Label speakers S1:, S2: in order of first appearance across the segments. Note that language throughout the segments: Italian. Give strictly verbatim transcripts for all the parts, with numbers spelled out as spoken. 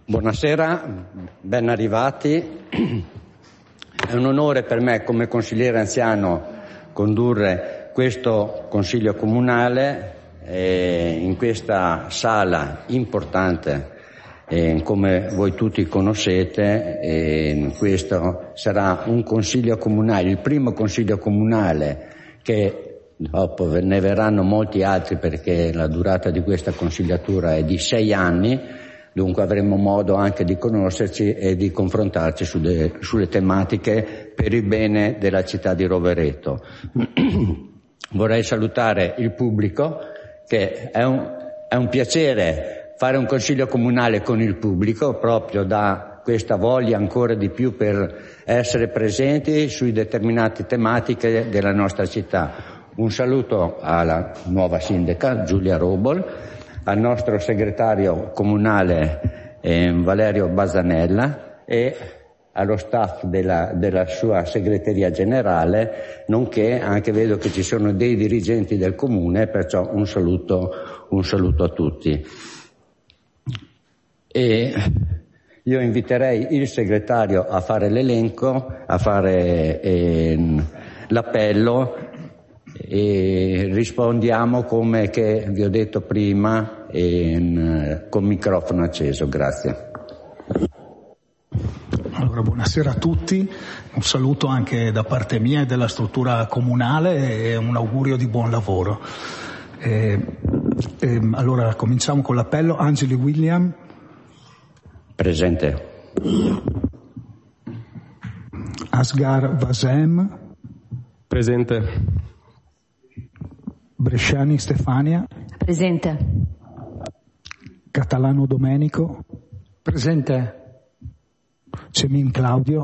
S1: Buonasera, ben arrivati. È un onore per me come consigliere anziano condurre questo Consiglio Comunale eh, in questa sala importante. Eh, come voi tutti conoscete, eh, questo sarà un Consiglio Comunale, il primo Consiglio Comunale che dopo ne verranno molti altri perché la durata di questa consigliatura è di sei anni, dunque avremo modo anche di conoscerci e di confrontarci sulle, sulle tematiche per il bene della città di Rovereto. Vorrei salutare il pubblico, che è un, è un piacere fare un consiglio comunale con il pubblico, proprio da questa voglia ancora di più per essere presenti sui determinate tematiche della nostra città. Un saluto alla nuova sindaca Giulia Robol, al nostro segretario comunale eh, Valerio Basanella e allo staff della, della sua segreteria generale, nonché anche vedo che ci sono dei dirigenti del comune, perciò un saluto, un saluto a tutti. E io inviterei il segretario a fare l'elenco, a fare eh, l'appello e rispondiamo come che vi ho detto prima eh, con microfono acceso. Grazie.
S2: Allora, buonasera a tutti, un saluto anche da parte mia e della struttura comunale e un augurio di buon lavoro. Eh, eh, allora cominciamo con l'appello. Angeli William.
S1: Presente.
S2: Asghar Vasem.
S3: Presente.
S2: Bresciani Stefania.
S4: Presente.
S2: Catalano Domenico.
S5: Presente.
S2: Cemin Claudio.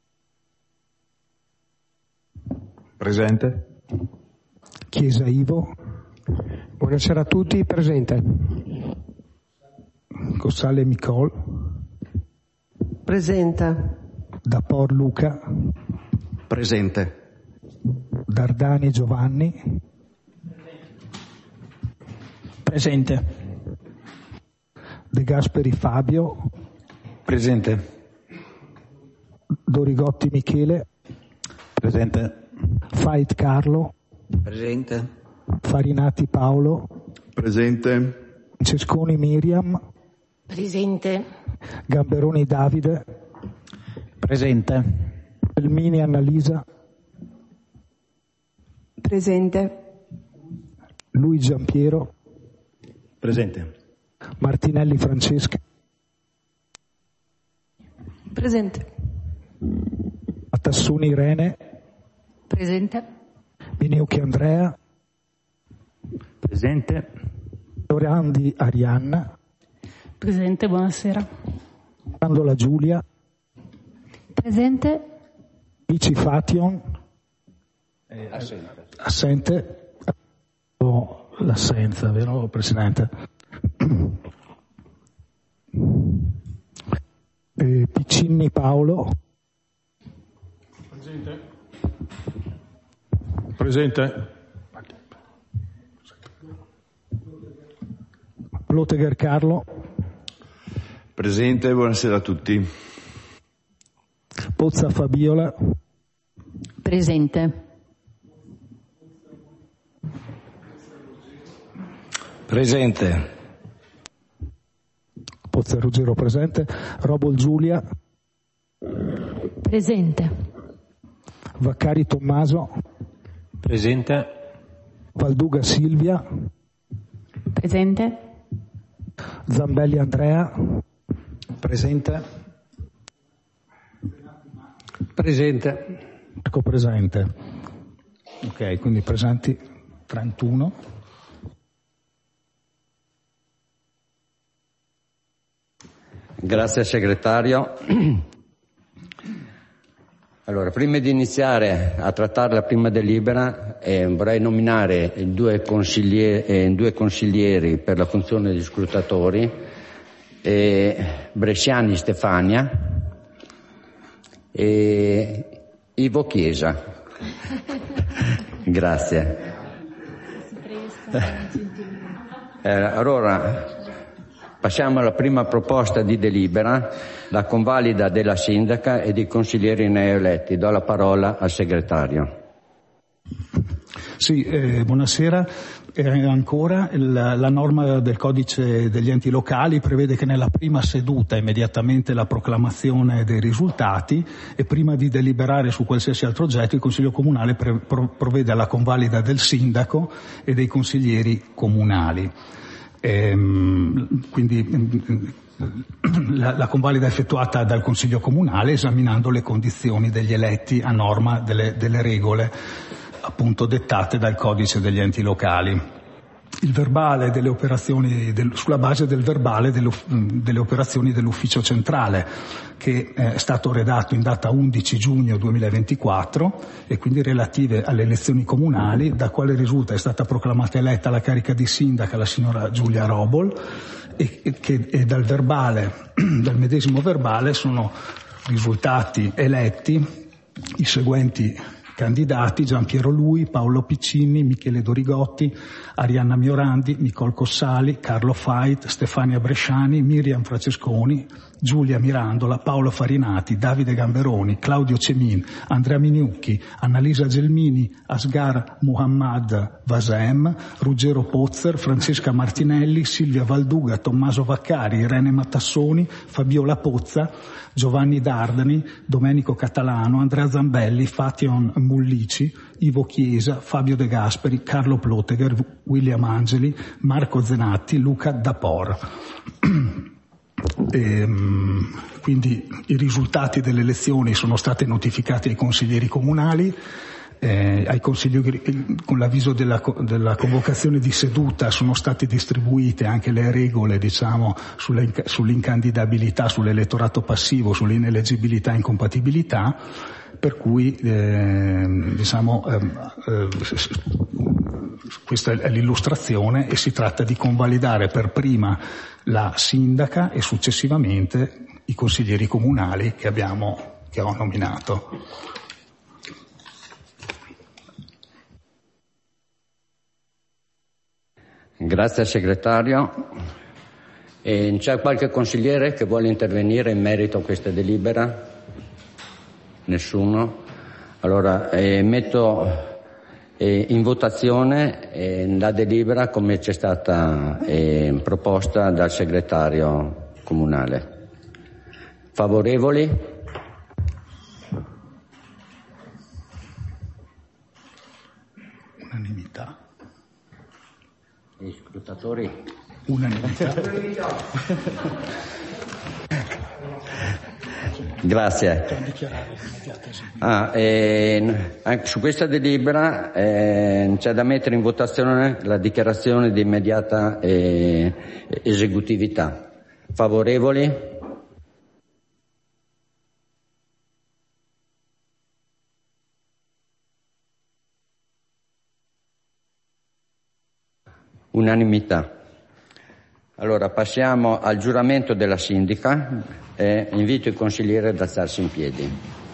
S3: Presente.
S2: Chiesa Ivo.
S5: Buonasera a tutti, presente.
S2: Cossale Micol.
S6: Presente.
S2: Dapor Luca.
S7: Presente.
S2: Dardani Giovanni.
S5: Presente.
S2: De Gasperi Fabio.
S7: Presente.
S2: Dorigotti Michele.
S7: Presente.
S2: Fait Carlo.
S7: Presente.
S2: Farinati Paolo.
S8: Presente.
S2: Cesconi Miriam.
S4: Presente.
S2: Gamberoni Davide.
S7: Presente.
S2: Elmini Annalisa.
S6: Presente.
S2: Lui Giampiero.
S7: Presente.
S2: Martinelli Francesca.
S4: Presente.
S2: Tassuni Irene.
S4: Presente.
S2: Mineucchi Andrea.
S7: Presente.
S2: Orandi Arianna.
S4: Presente, buonasera.
S2: Andola Giulia.
S4: Presente.
S2: Vici Fation.
S7: Eh, assente.
S2: Assente. Oh, l'assenza, vero Presidente? Eh, Piccinni Paolo.
S3: Presente. Presente.
S2: Plotegher Carlo.
S8: Presente, buonasera a tutti.
S2: Pozza Fabiola.
S4: Presente.
S7: Presente.
S2: Pozza Ruggero presente. Robol Giulia.
S4: Presente.
S2: Vaccari Tommaso.
S3: Presente.
S2: Valduga Silvia.
S4: Presente.
S2: Zambelli Andrea.
S7: Presente.
S5: Presente.
S2: Ecco presente. Ok, quindi presenti trentuno.
S1: Grazie segretario. Allora, prima di iniziare a trattare la prima delibera, eh, vorrei nominare due consiglieri, eh, due consiglieri per la funzione di scrutatori, eh, Bresciani Stefania e Ivo Chiesa. Grazie. Eh, allora, Passiamo alla prima proposta di delibera, la convalida della sindaca e dei consiglieri neoeletti. Do la parola al segretario.
S2: Sì, eh, buonasera. Eh, ancora la, la norma del codice degli enti locali prevede che nella prima seduta immediatamente la proclamazione dei risultati e prima di deliberare su qualsiasi altro oggetto il Consiglio Comunale pre, pro, provvede alla convalida del sindaco e dei consiglieri comunali. Ehm, quindi la, la convalida è effettuata dal Consiglio Comunale esaminando le condizioni degli eletti a norma delle, delle regole appunto dettate dal codice degli enti locali. Il verbale delle operazioni del, sulla base del verbale delle, delle operazioni dell'ufficio centrale che è stato redatto in data undici giugno duemilaventiquattro e quindi relative alle elezioni comunali, da quale risulta è stata proclamata eletta alla carica di sindaca la signora Giulia Robol e che e dal verbale dal medesimo verbale sono risultati eletti i seguenti candidati: Giampiero Lui, Paolo Piccini, Michele Dorigotti, Arianna Miorandi, Nicole Cossali, Carlo Fait, Stefania Bresciani, Miriam Francesconi, Giulia Mirandola, Paolo Farinati, Davide Gamberoni, Claudio Cemin, Andrea Miniucchi, Annalisa Gelmini, Asghar Muhammad Vasem, Ruggero Pozzer, Francesca Martinelli, Silvia Valduga, Tommaso Vaccari, Irene Matassoni, Fabiola Pozza, Giovanni Dardani, Domenico Catalano, Andrea Zambelli, Fation Mullici, Ivo Chiesa, Fabio De Gasperi, Carlo Plotegher, William Angeli, Marco Zenatti, Luca Dapor. E, quindi i risultati delle elezioni sono stati notificati ai consiglieri comunali, eh, ai consiglieri, con l'avviso della, della convocazione di seduta sono state distribuite anche le regole, diciamo, sulle, sull'incandidabilità, sull'elettorato passivo, sull'ineleggibilità e incompatibilità, per cui eh, diciamo eh, eh, questa è l'illustrazione e si tratta di convalidare per prima la sindaca e successivamente i consiglieri comunali che abbiamo che ho nominato.
S1: Grazie al segretario. E c'è qualche consigliere che vuole intervenire in merito a questa delibera? Nessuno? Allora eh, metto eh, in votazione eh, la delibera come c'è stata eh, proposta dal segretario comunale. Favorevoli?
S2: Unanimità.
S1: Gli scrutatori?
S2: Unanimità.
S1: Grazie. Ah, eh, anche su questa delibera eh, c'è da mettere in votazione la dichiarazione di immediata eh, esecutività. Favorevoli? Unanimità. Allora passiamo al giuramento della sindaca e invito il consigliere ad alzarsi in piedi.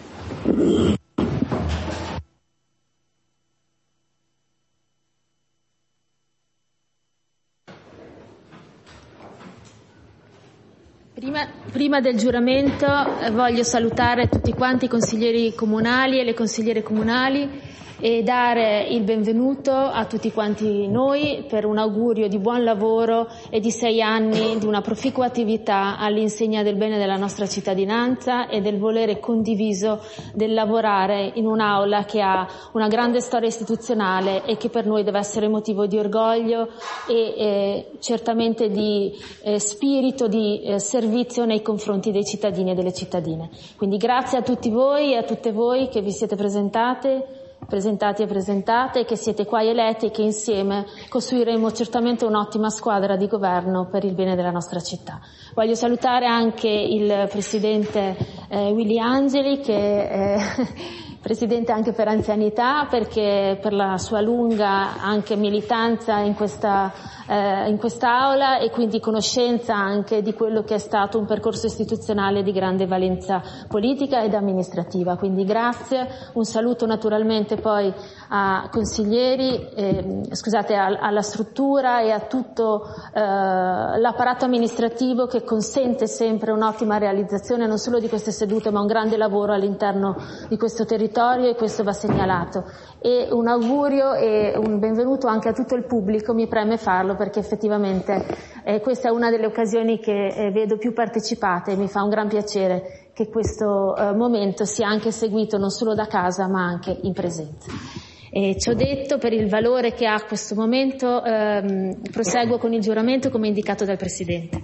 S6: Prima, prima del giuramento eh, voglio salutare tutti quanti i consiglieri comunali e le consigliere comunali e dare il benvenuto a tutti quanti noi per un augurio di buon lavoro e di sei anni di una proficua attività all'insegna del bene della nostra cittadinanza e del volere condiviso del lavorare in un'aula che ha una grande storia istituzionale e che per noi deve essere motivo di orgoglio e eh, certamente di eh, spirito di eh, servizio nei confronti dei cittadini e delle cittadine. Quindi grazie a tutti voi e a tutte voi che vi siete presentate presentati e presentate, che siete qua eletti e che insieme costruiremo certamente un'ottima squadra di governo per il bene della nostra città. Voglio salutare anche il Presidente eh, Willy Angeli che eh, Presidente anche per anzianità, perché per la sua lunga anche militanza in questa eh, in quest'aula e quindi conoscenza anche di quello che è stato un percorso istituzionale di grande valenza politica ed amministrativa. Quindi grazie, un saluto naturalmente poi a consiglieri, eh, scusate, a, alla struttura e a tutto eh, l'apparato amministrativo che consente sempre un'ottima realizzazione non solo di queste sedute ma un grande lavoro all'interno di questo territorio, e questo va segnalato. E un augurio e un benvenuto anche a tutto il pubblico, mi preme farlo perché effettivamente eh, questa è una delle occasioni che eh, vedo più partecipate e mi fa un gran piacere che questo eh, momento sia anche seguito non solo da casa ma anche in presenza. E ciò detto, per il valore che ha questo momento, ehm, proseguo con il giuramento come indicato dal Presidente.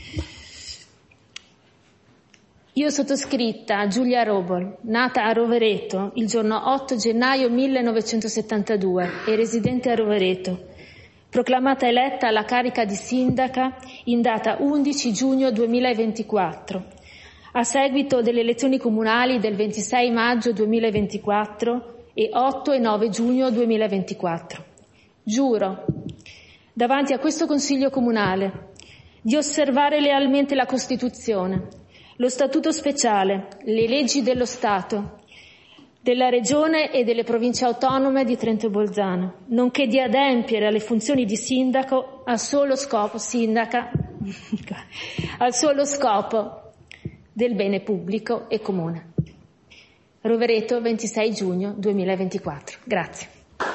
S6: Io sottoscritta Giulia Robol, nata a Rovereto il giorno otto gennaio millenovecentosettantadue e residente a Rovereto, proclamata eletta alla carica di sindaca in data undici giugno duemilaventiquattro, a seguito delle elezioni comunali del ventisei maggio duemilaventiquattro e otto e nove giugno duemilaventiquattro. Giuro, davanti a questo Consiglio Comunale, di osservare lealmente la Costituzione, lo Statuto speciale, le leggi dello Stato, della Regione e delle Province autonome di Trento e Bolzano, nonché di adempiere alle funzioni di sindaco al solo scopo, sindaca, al solo scopo del bene pubblico e comune. Rovereto, ventisei giugno duemilaventiquattro. Grazie.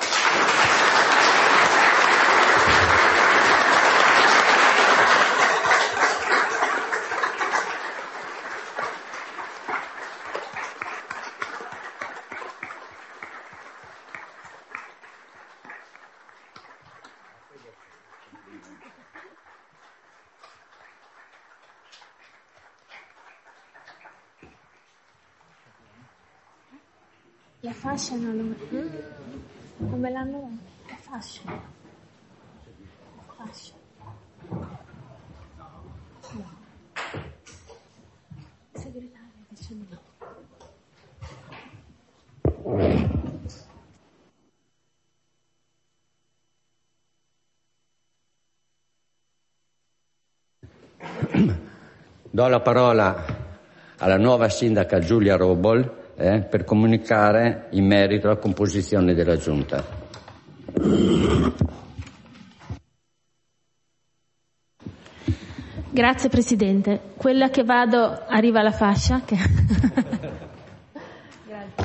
S6: La fascia non lo... Mm. Come l'hanno? La fascia. La fascia. No. Segretaria dice no.
S1: Do la parola alla nuova sindaca Giulia Robol eh, per comunicare in merito alla composizione della Giunta.
S6: Grazie Presidente. Quella che vado, arriva la fascia. Che... Grazie.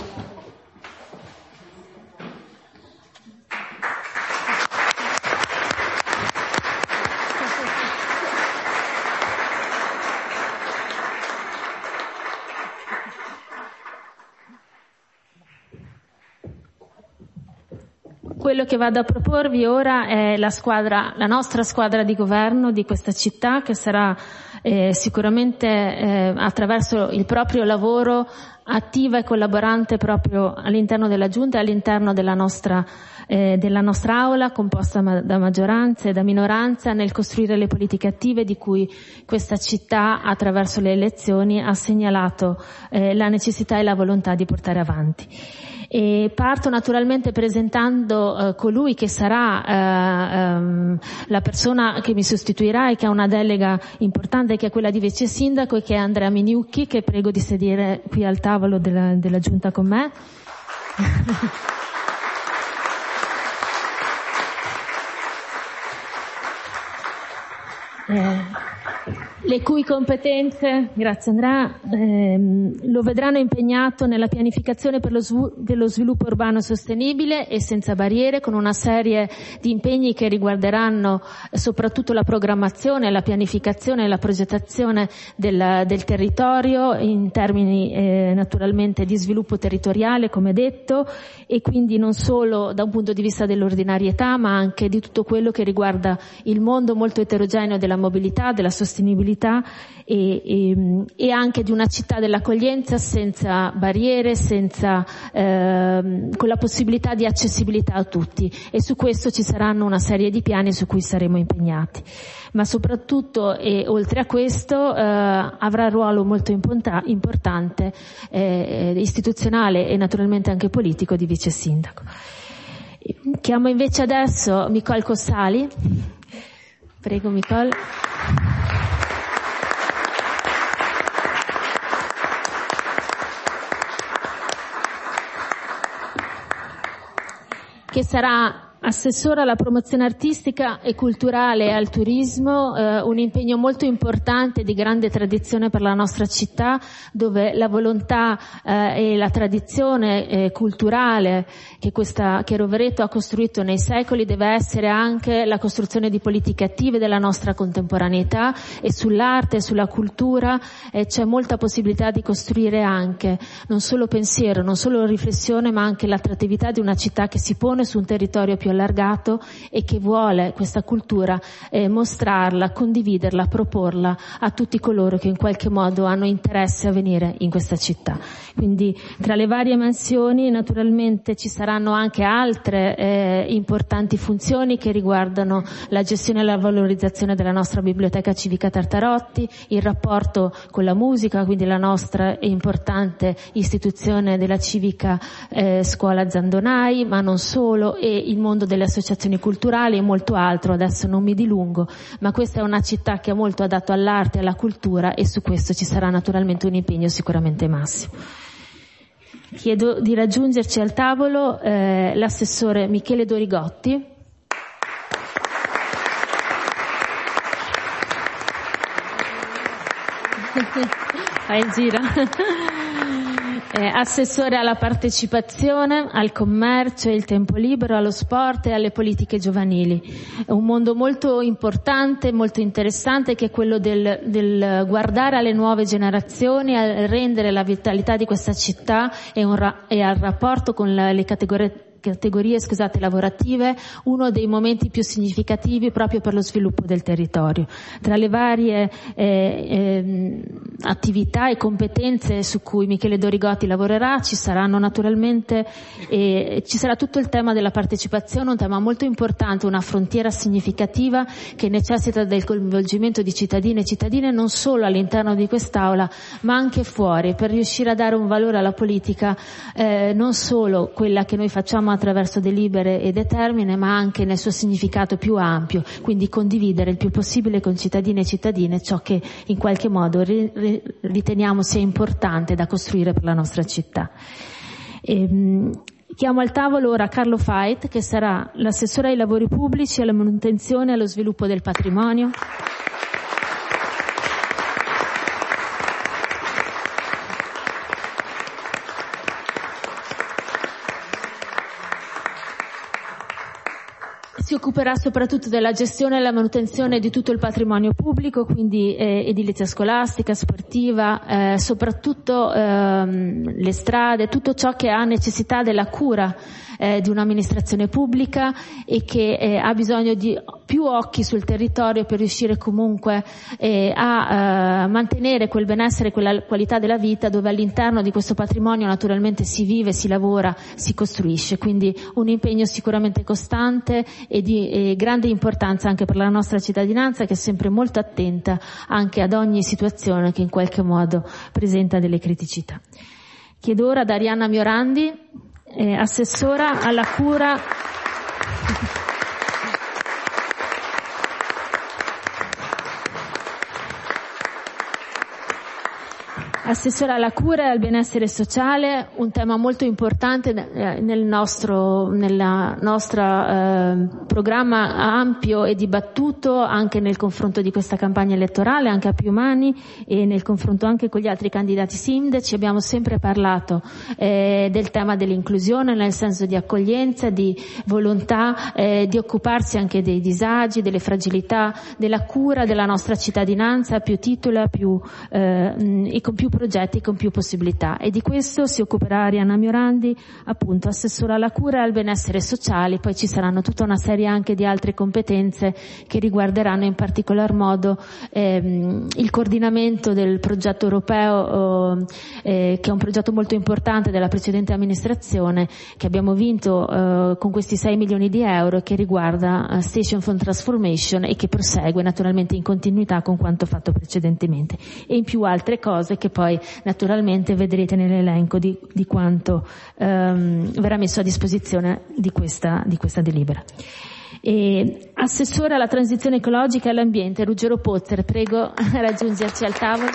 S6: Quello che vado a proporvi ora è la squadra, la nostra squadra di governo di questa città, che sarà eh, sicuramente eh, attraverso il proprio lavoro attiva e collaborante proprio all'interno della Giunta e all'interno della nostra eh, della nostra aula, composta ma- da maggioranza e da minoranza, nel costruire le politiche attive di cui questa città attraverso le elezioni ha segnalato eh, la necessità e la volontà di portare avanti. E parto naturalmente presentando eh, colui che sarà eh, ehm, la persona che mi sostituirà e che ha una delega importante, che è quella di vice sindaco, e che è Andrea Miniucchi, che prego di sedere qui al tavolo della, della Giunta con me. eh, le cui competenze, grazie Andrea, ehm, lo vedranno impegnato nella pianificazione per lo svu- dello sviluppo urbano sostenibile e senza barriere, con una serie di impegni che riguarderanno soprattutto la programmazione, la pianificazione e la progettazione del, del territorio in termini eh, naturalmente di sviluppo territoriale, come detto, e quindi non solo da un punto di vista dell'ordinarietà, ma anche di tutto quello che riguarda il mondo molto eterogeneo della mobilità, della sostenibilità città e, e, e anche di una città dell'accoglienza senza barriere, senza, eh, con la possibilità di accessibilità a tutti, e su questo ci saranno una serie di piani su cui saremo impegnati. Ma soprattutto, e oltre a questo, eh, avrà un ruolo molto imponta- importante eh, istituzionale e naturalmente anche politico di vice sindaco. Chiamo invece adesso Micol Cossali. Prego Micol. Che sarà assessore alla promozione artistica e culturale e al turismo, eh, un impegno molto importante di grande tradizione per la nostra città, dove la volontà eh, e la tradizione eh, culturale che, questa, che Rovereto ha costruito nei secoli deve essere anche la costruzione di politiche attive della nostra contemporaneità, e sull'arte e sulla cultura eh, c'è molta possibilità di costruire anche non solo pensiero, non solo riflessione, ma anche l'attrattività di una città che si pone su un territorio più allargato e che vuole questa cultura eh, mostrarla, condividerla, proporla a tutti coloro che in qualche modo hanno interesse a venire in questa città. Quindi tra le varie mansioni naturalmente ci saranno anche altre eh, importanti funzioni che riguardano la gestione e la valorizzazione della nostra biblioteca civica Tartarotti, il rapporto con la musica, quindi la nostra importante istituzione della civica eh, scuola Zandonai, ma non solo, e il mondo delle associazioni culturali e molto altro. Adesso non mi dilungo, ma questa è una città che è molto adatto all'arte e alla cultura, e su questo ci sarà naturalmente un impegno sicuramente massimo. Chiedo di raggiungerci al tavolo eh, l'assessore Michele Dorigotti. Fai il giro. Eh, assessore alla partecipazione, al commercio e il tempo libero, allo sport e alle politiche giovanili. È un mondo molto importante, molto interessante, che è quello del, del guardare alle nuove generazioni, a rendere la vitalità di questa città e, un ra- e al rapporto con la, le categorie categorie scusate, lavorative, uno dei momenti più significativi proprio per lo sviluppo del territorio. Tra le varie eh, eh, attività e competenze su cui Michele Dorigotti lavorerà ci saranno naturalmente eh, ci sarà tutto il tema della partecipazione, un tema molto importante, una frontiera significativa che necessita del coinvolgimento di cittadini e cittadine non solo all'interno di quest'aula ma anche fuori, per riuscire a dare un valore alla politica eh, non solo quella che noi facciamo attraverso delibere e determine, ma anche nel suo significato più ampio, quindi condividere il più possibile con cittadini e cittadine ciò che in qualche modo riteniamo sia importante da costruire per la nostra città. E, chiamo al tavolo ora Carlo Fait, che sarà l'assessore ai lavori pubblici, alla manutenzione e allo sviluppo del patrimonio. Si occuperà soprattutto della gestione e della manutenzione di tutto il patrimonio pubblico, quindi eh, edilizia scolastica, sportiva, eh, soprattutto ehm, le strade, tutto ciò che ha necessità della cura eh, di un'amministrazione pubblica e che eh, ha bisogno di più occhi sul territorio per riuscire comunque eh, a eh, mantenere quel benessere, quella qualità della vita, dove all'interno di questo patrimonio naturalmente si vive, si lavora, si costruisce. Quindi un impegno sicuramente costante e di e grande importanza anche per la nostra cittadinanza, che è sempre molto attenta anche ad ogni situazione che in qualche modo presenta delle criticità. Chiedo ora ad Arianna Miorandi, eh, assessora alla cura Assessore alla cura e al benessere sociale, un tema molto importante nel nostro nella nostra eh, programma ampio e dibattuto anche nel confronto di questa campagna elettorale, anche a più mani, e nel confronto anche con gli altri candidati sindaci. Abbiamo sempre parlato eh, del tema dell'inclusione, nel senso di accoglienza, di volontà eh, di occuparsi anche dei disagi, delle fragilità, della cura della nostra cittadinanza a più titolo, a più, eh, e con più progetti con più possibilità, e di questo si occuperà Arianna Miorandi, appunto assessora alla cura e al benessere sociale. Poi ci saranno tutta una serie anche di altre competenze che riguarderanno in particolar modo ehm, il coordinamento del progetto europeo, eh, che è un progetto molto importante della precedente amministrazione, che abbiamo vinto eh, con questi sei milioni di euro, che riguarda uh, Station for Transformation e che prosegue naturalmente in continuità con quanto fatto precedentemente, e in più altre cose che poi naturalmente vedrete nell'elenco di, di quanto ehm, verrà messo a disposizione di questa, di questa delibera. E, assessore alla transizione ecologica e all'ambiente, Ruggero Pozzer, prego raggiungerci al tavolo.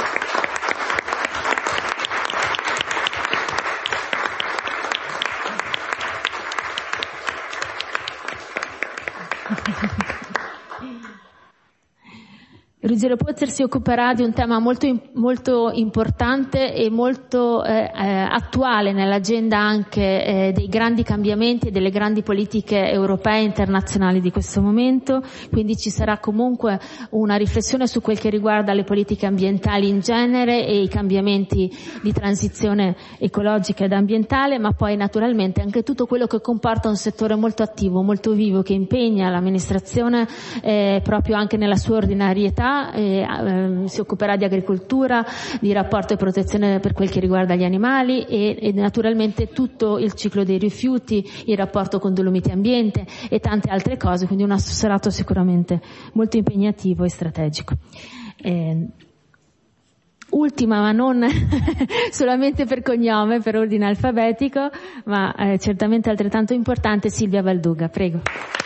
S6: Ruggero Pozzer si occuperà di un tema molto, molto importante e molto eh, eh, attuale nell'agenda anche eh, dei grandi cambiamenti e delle grandi politiche europee e internazionali di questo momento, quindi ci sarà comunque una riflessione su quel che riguarda le politiche ambientali in genere e i cambiamenti di transizione ecologica ed ambientale, ma poi naturalmente anche tutto quello che comporta un settore molto attivo, molto vivo, che impegna l'amministrazione eh, proprio anche nella sua ordinarietà. E, eh, si occuperà di agricoltura, di rapporto e protezione per quel che riguarda gli animali e, e naturalmente tutto il ciclo dei rifiuti, il rapporto con Dolomiti Ambiente e tante altre cose, quindi un assessorato sicuramente molto impegnativo e strategico. Eh, Ultima, ma non solamente per cognome, per ordine alfabetico, ma eh, certamente altrettanto importante, Silvia Valduga, prego.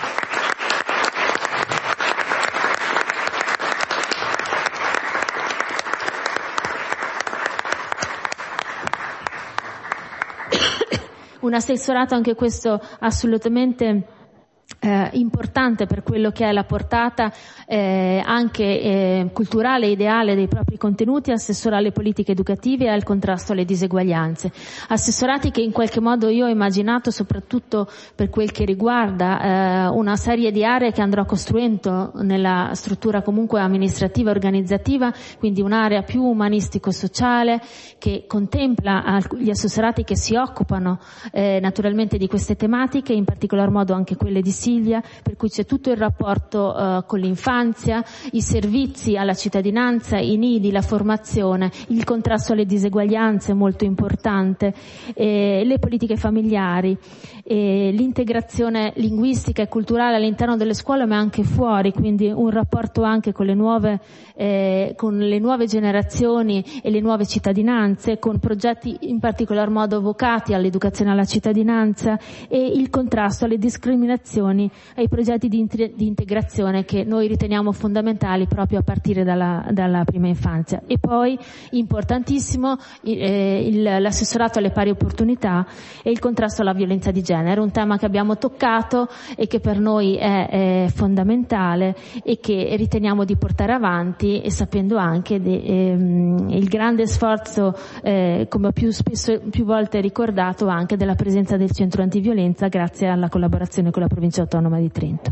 S6: Un assessorato anche questo assolutamente eh, importante per quello che è la portata eh, anche eh, culturale e ideale dei propri contenuti, assessore alle politiche educative e al contrasto alle diseguaglianze. Assessorati che in qualche modo io ho immaginato soprattutto per quel che riguarda eh, una serie di aree che andrò costruendo nella struttura comunque amministrativa e organizzativa, quindi un'area più umanistico-sociale che contempla gli assessorati che si occupano eh, naturalmente di queste tematiche, in particolar modo anche quelle di Silvia, per cui c'è tutto il rapporto eh, con l'infanzia, i servizi alla cittadinanza, i nidi, la formazione, il contrasto alle diseguaglianze molto importante, eh, le politiche familiari, eh, l'integrazione linguistica e culturale all'interno delle scuole ma anche fuori, quindi un rapporto anche con le nuove, eh, con le nuove generazioni e le nuove cittadinanze, con progetti in particolar modo vocati all'educazione alla cittadinanza e il contrasto alle discriminazioni, ai progetti di, di integrazione che noi riteniamo fondamentali proprio a partire dalla, dalla prima infanzia. E poi, importantissimo, eh, il, l'assessorato alle pari opportunità e il contrasto alla violenza di genere, un tema che abbiamo toccato e che per noi è, è fondamentale e che riteniamo di portare avanti, e sapendo anche de, ehm, il grande sforzo, eh, come ho più spesso più volte ricordato, anche della presenza del centro antiviolenza grazie alla collaborazione con la provincia autonoma di Trento.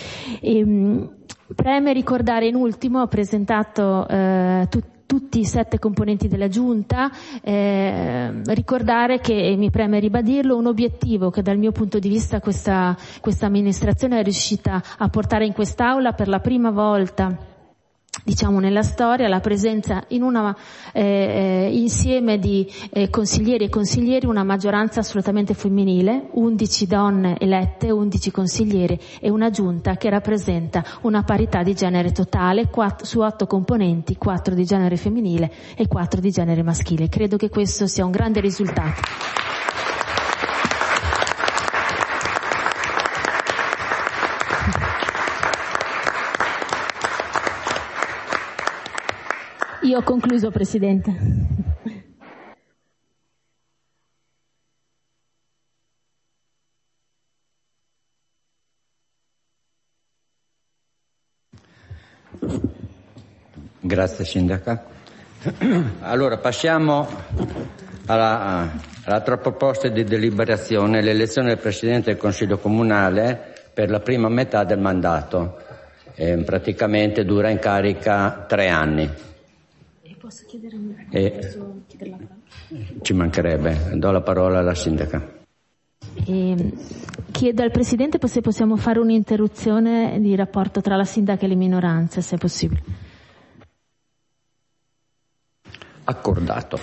S6: E, preme ricordare in ultimo, ho presentato eh, tutti tutti i sette componenti della Giunta, eh, ricordare che, mi preme ribadirlo, un obiettivo che dal mio punto di vista questa, questa amministrazione è riuscita a portare in quest'Aula per la prima volta, diciamo nella storia, la presenza in una eh, insieme di eh, consiglieri e consiglieri, una maggioranza assolutamente femminile, undici donne elette, undici consiglieri e una giunta che rappresenta una parità di genere totale, quattro, su otto componenti, quattro di genere femminile e quattro di genere maschile. Credo che questo sia un grande risultato. Io ho concluso, Presidente.
S1: Grazie Sindaca. Allora passiamo alla, all'altra proposta di deliberazione, l'elezione del Presidente del Consiglio Comunale per la prima metà del mandato. Eh, praticamente dura in carica tre anni.
S6: Posso chiedere,
S1: E
S6: posso chiedere la parola?
S1: ci mancherebbe, do la parola alla sindaca.
S6: E chiedo al Presidente se possiamo fare un'interruzione di rapporto tra la sindaca e le minoranze, se è possibile.
S1: Accordato.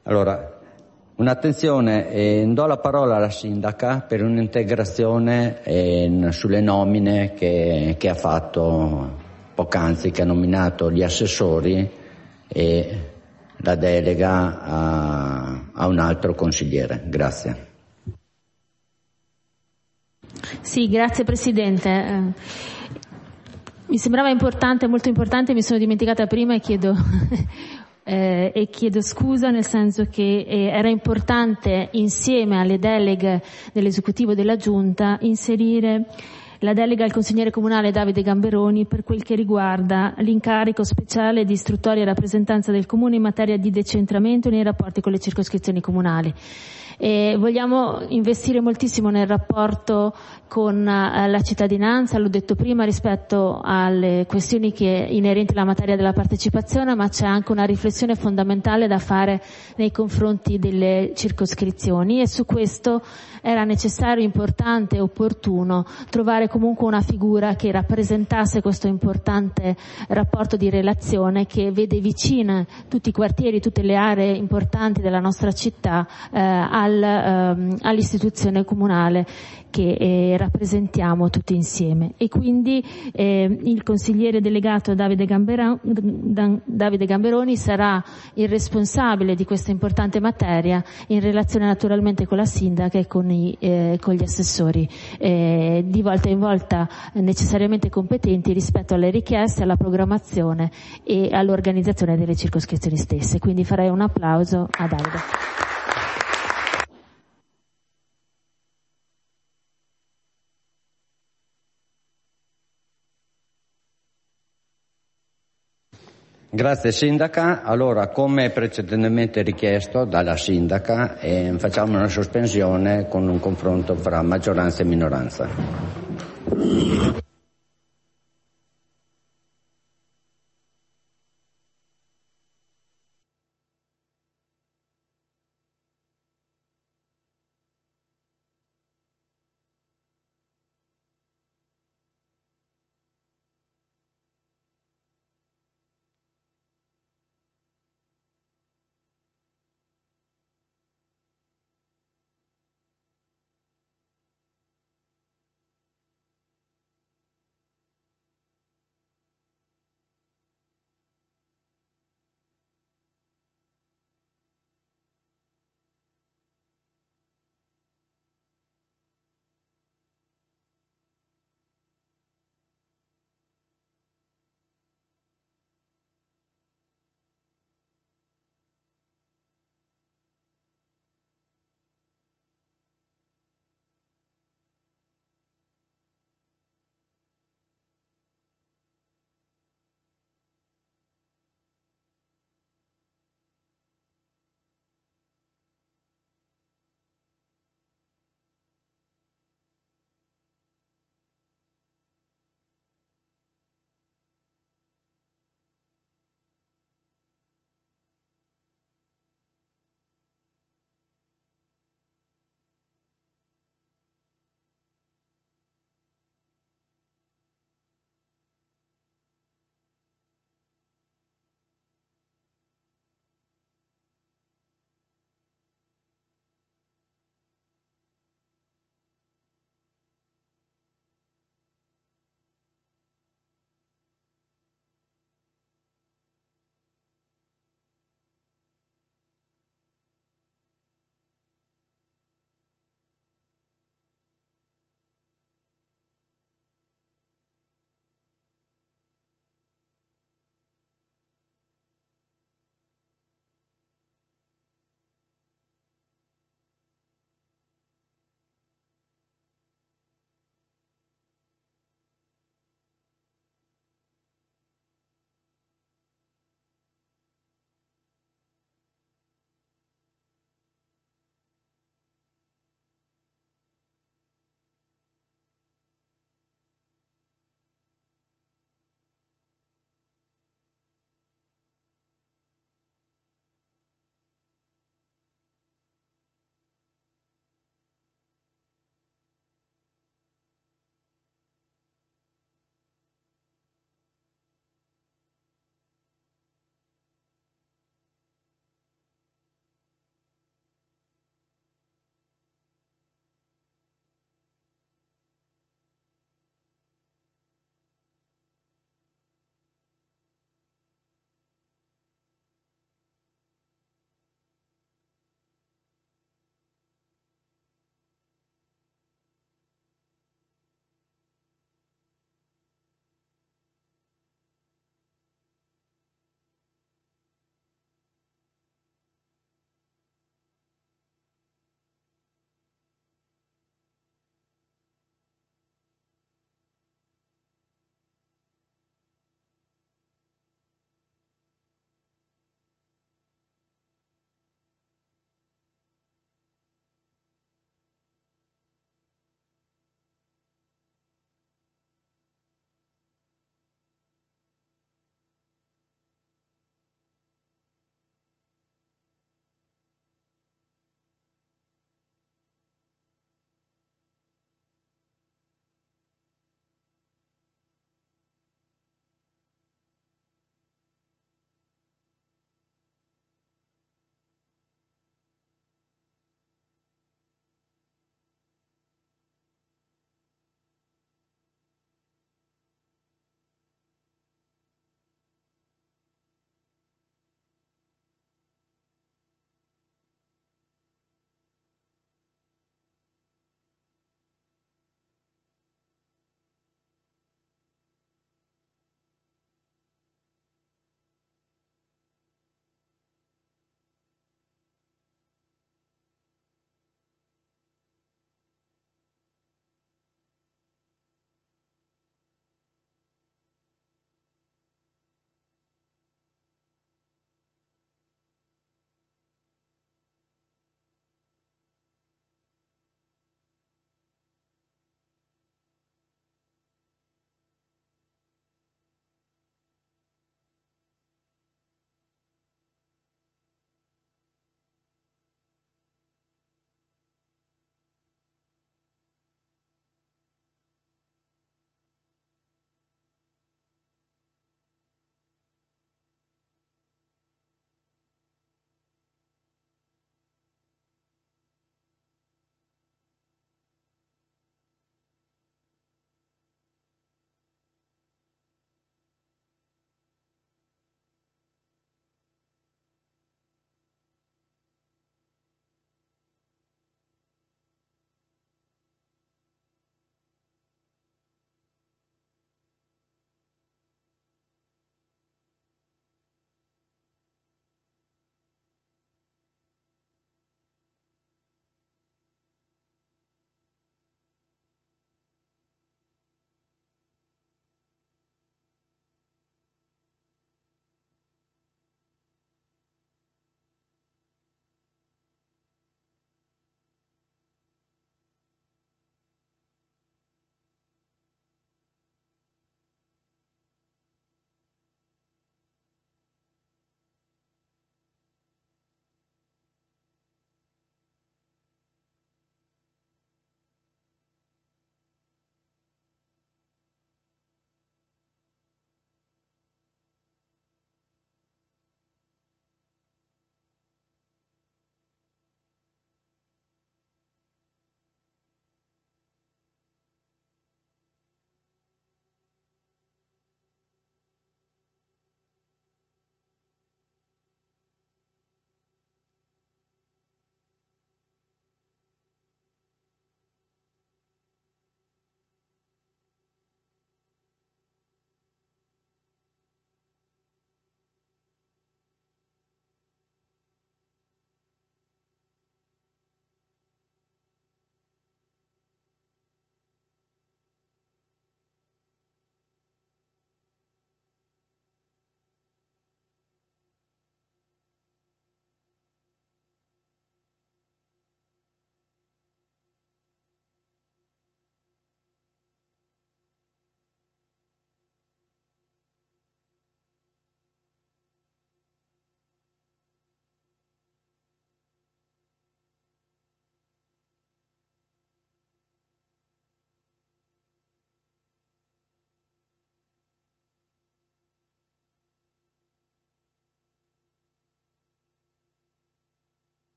S1: Allora, un'attenzione, eh, do la parola alla sindaca per un'integrazione eh, sulle nomine che, che ha fatto poc'anzi, che ha nominato gli assessori e la delega a, a un altro consigliere. Grazie.
S6: Sì, grazie Presidente. Eh, mi sembrava importante, molto importante, mi sono dimenticata prima e chiedo, eh, e chiedo scusa, nel senso che eh, era importante, insieme alle deleghe dell'esecutivo della Giunta, inserire la delega al consigliere comunale Davide Gamberoni per quel che riguarda l'incarico speciale di istruttoria e rappresentanza del Comune in materia di decentramento nei rapporti con le circoscrizioni comunali. E vogliamo investire moltissimo nel rapporto con eh, la cittadinanza, l'ho detto prima, rispetto alle questioni che inerenti alla materia della partecipazione, ma c'è anche una riflessione fondamentale da fare nei confronti delle circoscrizioni, e su questo era necessario, importante e opportuno trovare comunque una figura che rappresentasse questo importante rapporto di relazione che vede vicine tutti i quartieri, tutte le aree importanti della nostra città eh, al, ehm, all'istituzione comunale che eh, rappresentiamo tutti insieme. E quindi eh, il consigliere delegato Davide, Gambera, Davide Gamberoni sarà il responsabile di questa importante materia, in relazione naturalmente con la sindaca e con, i, eh, con gli assessori eh, di volta in volta necessariamente competenti rispetto alle richieste, alla programmazione e all'organizzazione delle circoscrizioni stesse. Quindi farei un applauso a Davide.
S1: Grazie sindaca. Allora, come precedentemente richiesto dalla sindaca, eh, facciamo una sospensione con un confronto fra maggioranza e minoranza.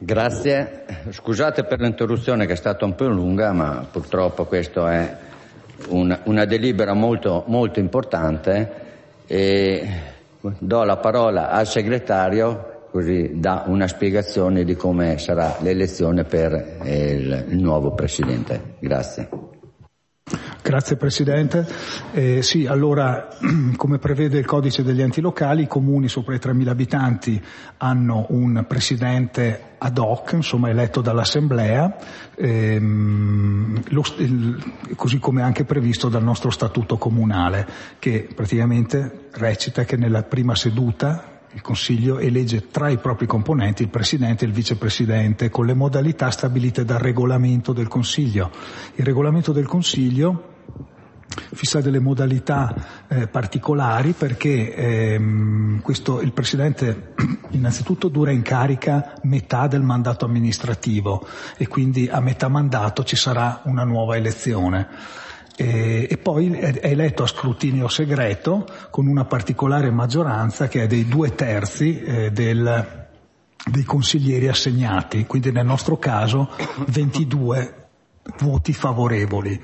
S1: Grazie, scusate per l'interruzione che è stata un po' lunga, ma purtroppo questa è una, una delibera molto, molto importante e do la parola al segretario così dà una spiegazione di come sarà l'elezione per il, il nuovo Presidente. Grazie.
S2: Grazie Presidente. Eh, sì, allora, come prevede il codice degli enti locali, i comuni sopra i tremila abitanti hanno un Presidente ad hoc, insomma eletto dall'Assemblea, ehm, lo, il, così come anche previsto dal nostro Statuto comunale, che praticamente recita che nella prima seduta il Consiglio elegge tra i propri componenti il Presidente e il Vicepresidente con le modalità stabilite dal regolamento del Consiglio. Il regolamento del Consiglio fissa delle modalità eh, particolari perché ehm, questo, il Presidente innanzitutto dura in carica metà del mandato amministrativo e quindi a metà mandato ci sarà una nuova elezione. E, e poi è eletto a scrutinio segreto con una particolare maggioranza che è dei due terzi eh, del, dei consiglieri assegnati, quindi nel nostro caso ventidue voti favorevoli.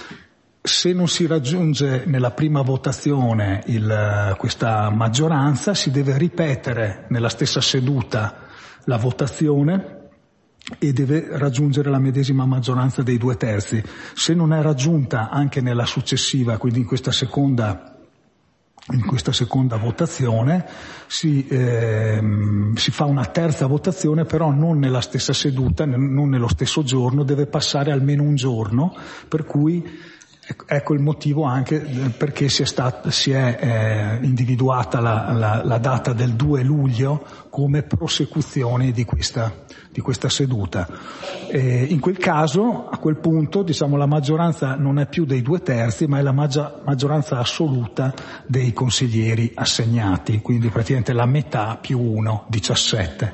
S2: Se non si raggiunge nella prima votazione il, questa maggioranza, si deve ripetere nella stessa seduta la votazione e deve raggiungere la medesima maggioranza dei due terzi. Se non è raggiunta anche nella successiva, quindi in questa seconda, in questa seconda votazione, si, ehm, si fa una terza votazione, però non nella stessa seduta, non nello stesso giorno, deve passare almeno un giorno, per cui ecco il motivo anche perché si è, stat- si è eh, individuata la, la, la data del due luglio come prosecuzione di questa, di questa seduta. E in quel caso, a quel punto, diciamo, la maggioranza non è più dei due terzi, ma è la maggia- maggioranza assoluta dei consiglieri assegnati, quindi praticamente la metà più uno, diciassette.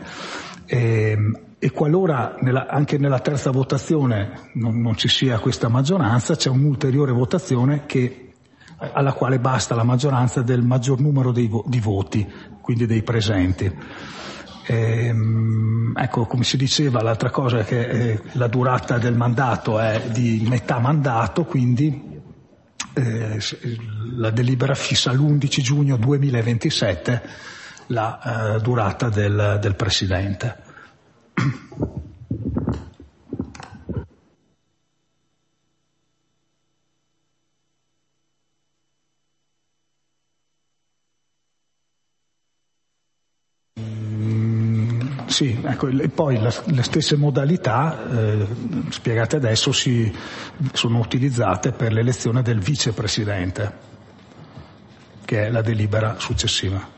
S2: E, E qualora nella, anche nella terza votazione non, non ci sia questa maggioranza, c'è un'ulteriore votazione che, alla quale basta la maggioranza del maggior numero dei vo, di voti, quindi dei presenti. E, ecco, come si diceva, l'altra cosa è che eh, la durata del mandato è di metà mandato, quindi eh, la delibera fissa l'undici giugno duemilaventisette la eh, durata del, del Presidente. Mm, sì, ecco, e poi la, le stesse modalità eh, spiegate adesso si, sono utilizzate per l'elezione del vicepresidente, che è la delibera successiva.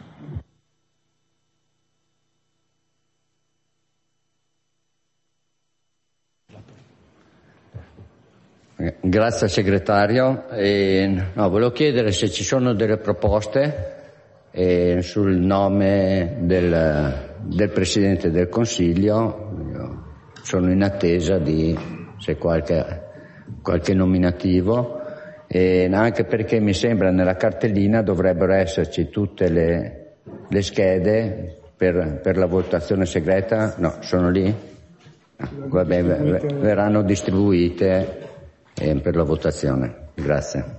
S1: Grazie al segretario. E, no, volevo chiedere se ci sono delle proposte eh, sul nome del, del Presidente del Consiglio. Io sono in attesa di se qualche, qualche nominativo, e anche perché mi sembra nella cartellina dovrebbero esserci tutte le, le schede per, per la votazione segreta. No, sono lì? Vabbè, verranno distribuite per la votazione. Grazie.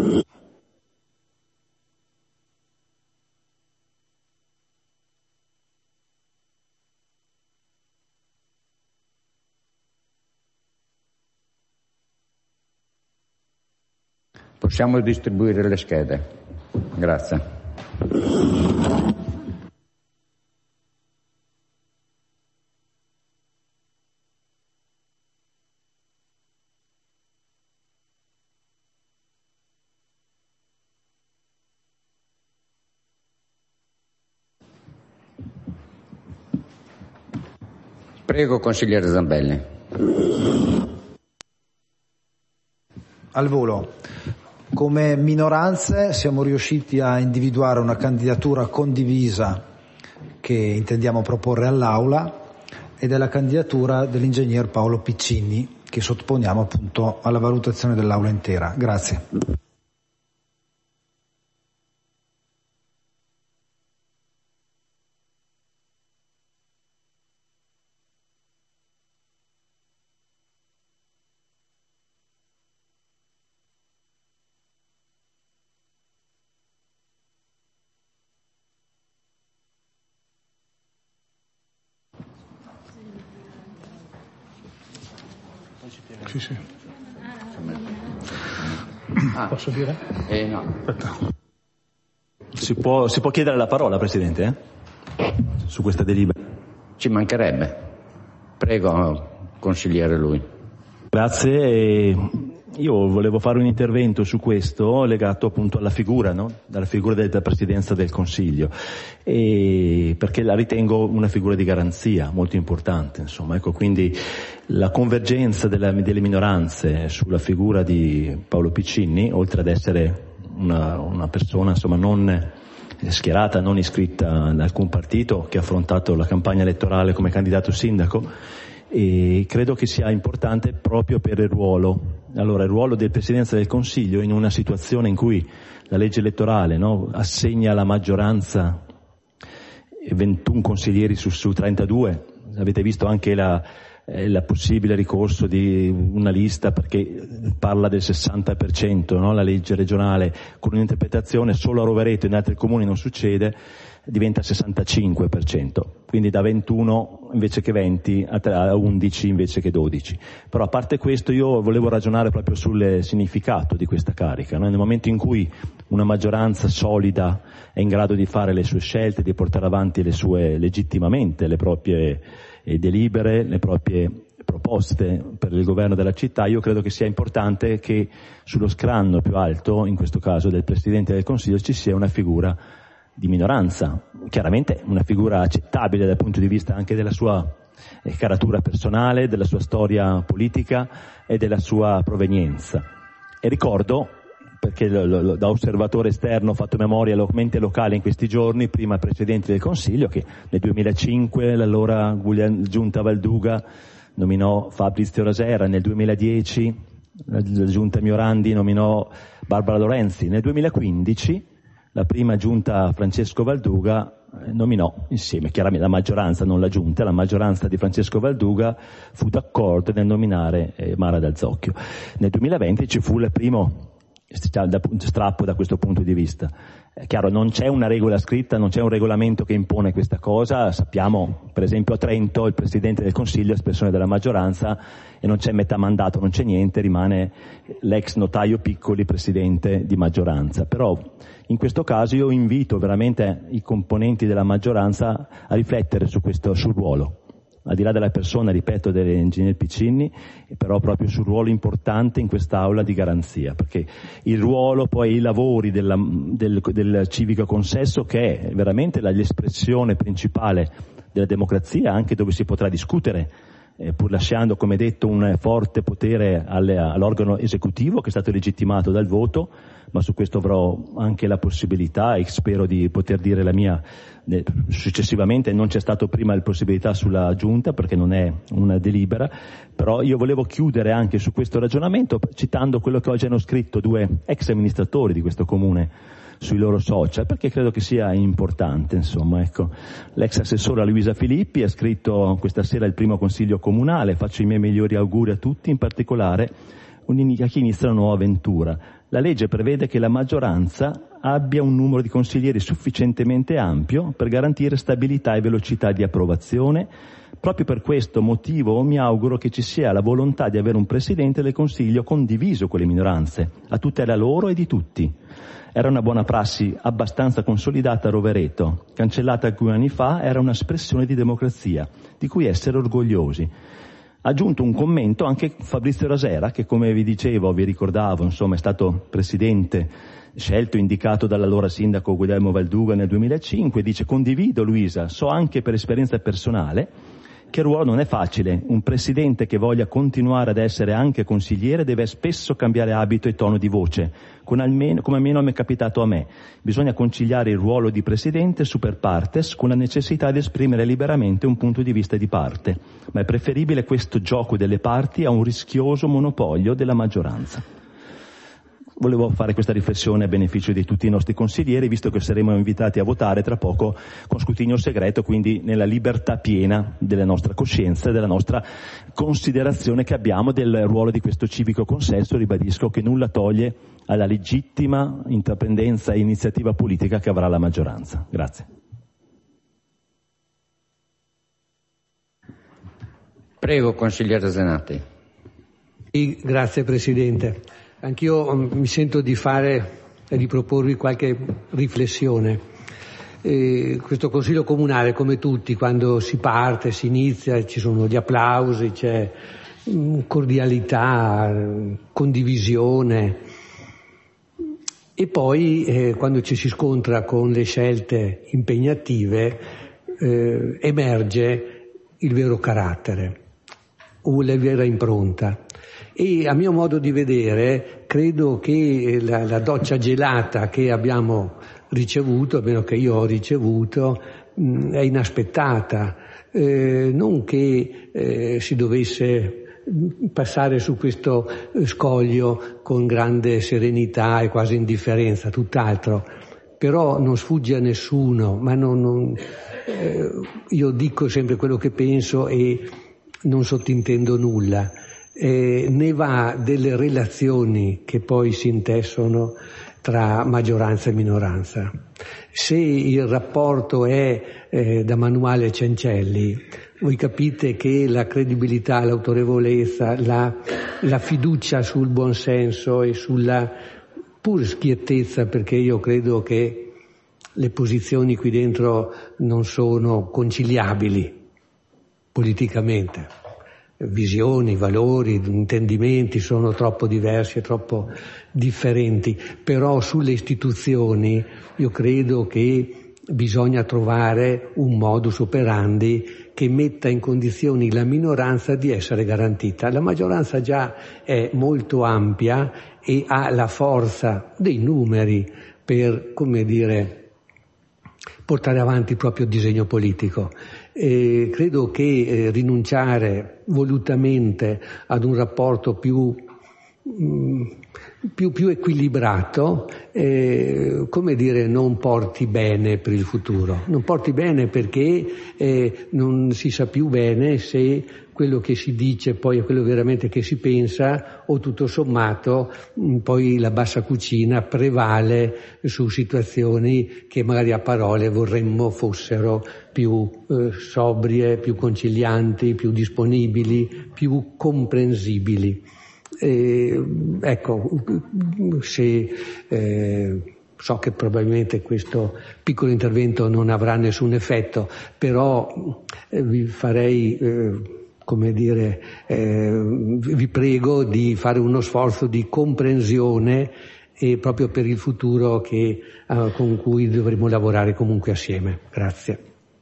S1: Possiamo distribuire le schede. Grazie. Prego, consigliere Zambelli.
S9: Al volo. Come minoranze siamo riusciti a individuare una candidatura condivisa che intendiamo proporre all'Aula ed è la candidatura dell'ingegner Paolo Piccini che sottoponiamo appunto alla valutazione dell'Aula intera. Grazie.
S2: Sì, sì.
S1: Ah.
S2: Posso dire?
S1: Eh no.
S7: Si può, si può chiedere la parola, Presidente, eh? Su questa delibera?
S1: Ci mancherebbe. Prego, consigliere lui.
S7: Grazie. Io volevo fare un intervento su questo legato appunto alla figura, no? Alla figura della Presidenza del Consiglio, e perché la ritengo una figura di garanzia molto importante, insomma, ecco, quindi la convergenza della, delle minoranze sulla figura di Paolo Piccinni, oltre ad essere una, una persona, insomma, non schierata, non iscritta in alcun partito, che ha affrontato la campagna elettorale come candidato sindaco, e credo che sia importante proprio per il ruolo. Allora, il ruolo del Presidenza del Consiglio in una situazione in cui la legge elettorale, no, assegna alla maggioranza ventuno consiglieri su, su trentadue, avete visto anche la, eh, la possibile ricorso di una lista, perché parla del sessanta per cento, no, la legge regionale, con un'interpretazione solo a Rovereto e in altri comuni non succede, diventa sessantacinque per cento, quindi da ventuno invece che venti a undici invece che dodici. Però a parte questo io volevo ragionare proprio sul significato di questa carica, no? Nel momento in cui una maggioranza solida è in grado di fare le sue scelte, di portare avanti le sue legittimamente le proprie eh, delibere, le proprie proposte per il governo della città, io credo che sia importante che sullo scranno più alto, in questo caso del Presidente del Consiglio, ci sia una figura di minoranza, chiaramente una figura accettabile dal punto di vista anche della sua eh, caratura personale, della sua storia politica e della sua provenienza. E ricordo, perché lo, lo, da osservatore esterno ho fatto memoria mente locale in questi giorni, prima Presidente del Consiglio, che nel duemilacinque l'allora Giunta Valduga nominò Fabrizio Rasera, nel duemiladieci la Giunta Miorandi nominò Barbara Lorenzi, nel duemilaquindici la prima giunta Francesco Valduga nominò insieme, chiaramente la maggioranza, non la giunta, la maggioranza di Francesco Valduga fu d'accordo nel nominare eh, Mara Dal Zocchio. Nel duemilaventi ci fu il primo strappo da questo punto di vista. È chiaro, non c'è una regola scritta, non c'è un regolamento che impone questa cosa, sappiamo per esempio a Trento il Presidente del Consiglio è espressione della maggioranza e non c'è metà mandato, non c'è niente, rimane l'ex notaio Piccoli Presidente di maggioranza. Però in questo caso io invito veramente i componenti della maggioranza a riflettere su questo, sul ruolo, al di là della persona, ripeto, dell'ingegner Piccinni, però proprio sul ruolo importante in quest'aula di garanzia, perché il ruolo, poi i lavori della, del, del civico consesso, che è veramente la, l'espressione principale della democrazia, anche dove si potrà discutere, eh, pur lasciando, come detto, un forte potere alle, all'organo esecutivo che è stato legittimato dal voto, ma su questo avrò anche la possibilità e spero di poter dire la mia eh, successivamente. Non c'è stato prima la possibilità sulla giunta perché non è una delibera, però io volevo chiudere anche su questo ragionamento citando quello che oggi hanno scritto due ex amministratori di questo comune sui loro social, perché credo che sia importante, insomma, ecco. L'ex assessora Luisa Filippi ha scritto questa sera il primo consiglio comunale: faccio i miei migliori auguri a tutti, in particolare a chi inizia una nuova avventura. La legge prevede che la maggioranza abbia un numero di consiglieri sufficientemente ampio per garantire stabilità e velocità di approvazione. Proprio per questo motivo mi auguro che ci sia la volontà di avere un Presidente del Consiglio condiviso con le minoranze, a tutela loro e di tutti. Era una buona prassi abbastanza consolidata a Rovereto, cancellata alcuni anni fa, era un'espressione di democrazia, di cui essere orgogliosi. Ha aggiunto un commento anche Fabrizio Rasera, che come vi dicevo, vi ricordavo, insomma, è stato presidente scelto, indicato dall'allora sindaco Guglielmo Valduga nel duemilacinque, dice: condivido Luisa, so anche per esperienza personale che il ruolo non è facile, un presidente che voglia continuare ad essere anche consigliere deve spesso cambiare abito e tono di voce, con almeno, come almeno mi è capitato a me. Bisogna conciliare il ruolo di presidente super partes con la necessità di esprimere liberamente un punto di vista di parte, ma è preferibile questo gioco delle parti a un rischioso monopolio della maggioranza. Volevo fare questa riflessione a beneficio di tutti i nostri consiglieri, visto che saremo invitati a votare tra poco con scrutinio segreto, quindi nella libertà piena della nostra coscienza e della nostra considerazione che abbiamo del ruolo di questo civico consesso. Ribadisco che nulla toglie alla legittima intraprendenza e iniziativa politica che avrà la maggioranza. Grazie.
S1: Prego, consigliere Zenati.
S10: Sì, grazie Presidente. Anch'io mi sento di fare e di proporvi qualche riflessione. Eh, questo Consiglio Comunale, come tutti, quando si parte, si inizia, ci sono gli applausi, c'è cordialità, condivisione, e poi eh, quando ci si scontra con le scelte impegnative eh, emerge il vero carattere o la vera impronta. E a mio modo di vedere credo che la, la doccia gelata che abbiamo ricevuto, almeno che io ho ricevuto, mh, è inaspettata, eh, non che eh, si dovesse passare su questo scoglio con grande serenità e quasi indifferenza, tutt'altro, però non sfugge a nessuno, ma non, non, eh, io dico sempre quello che penso e non sottintendo nulla. Eh, ne va delle relazioni che poi si intessono tra maggioranza e minoranza. Se il rapporto è eh, da manuale Cencelli, voi capite che la credibilità, l'autorevolezza, la, la fiducia sul buonsenso e sulla pur schiettezza, perché io credo che le posizioni qui dentro non sono conciliabili politicamente. Visioni, valori, intendimenti sono troppo diversi e troppo differenti, però sulle istituzioni io credo che bisogna trovare un modus operandi che metta in condizioni la minoranza di essere garantita. La maggioranza già è molto ampia e ha la forza dei numeri per, come dire, portare avanti il proprio disegno politico. E credo che eh, rinunciare volutamente ad un rapporto più, mh, più, più equilibrato, eh, come dire, non porti bene per il futuro. Non porti bene perché eh, non si sa più bene se quello che si dice poi è quello veramente che si pensa, o tutto sommato mh, poi la bassa cucina prevale su situazioni che magari a parole vorremmo fossero più eh, sobrie, più concilianti, più disponibili, più comprensibili. Eh, ecco, se eh, so che probabilmente questo piccolo intervento non avrà nessun effetto, però eh, vi farei eh, come dire, eh, vi prego di fare uno sforzo di comprensione e proprio per il futuro che, eh, con cui dovremo lavorare comunque assieme. Grazie.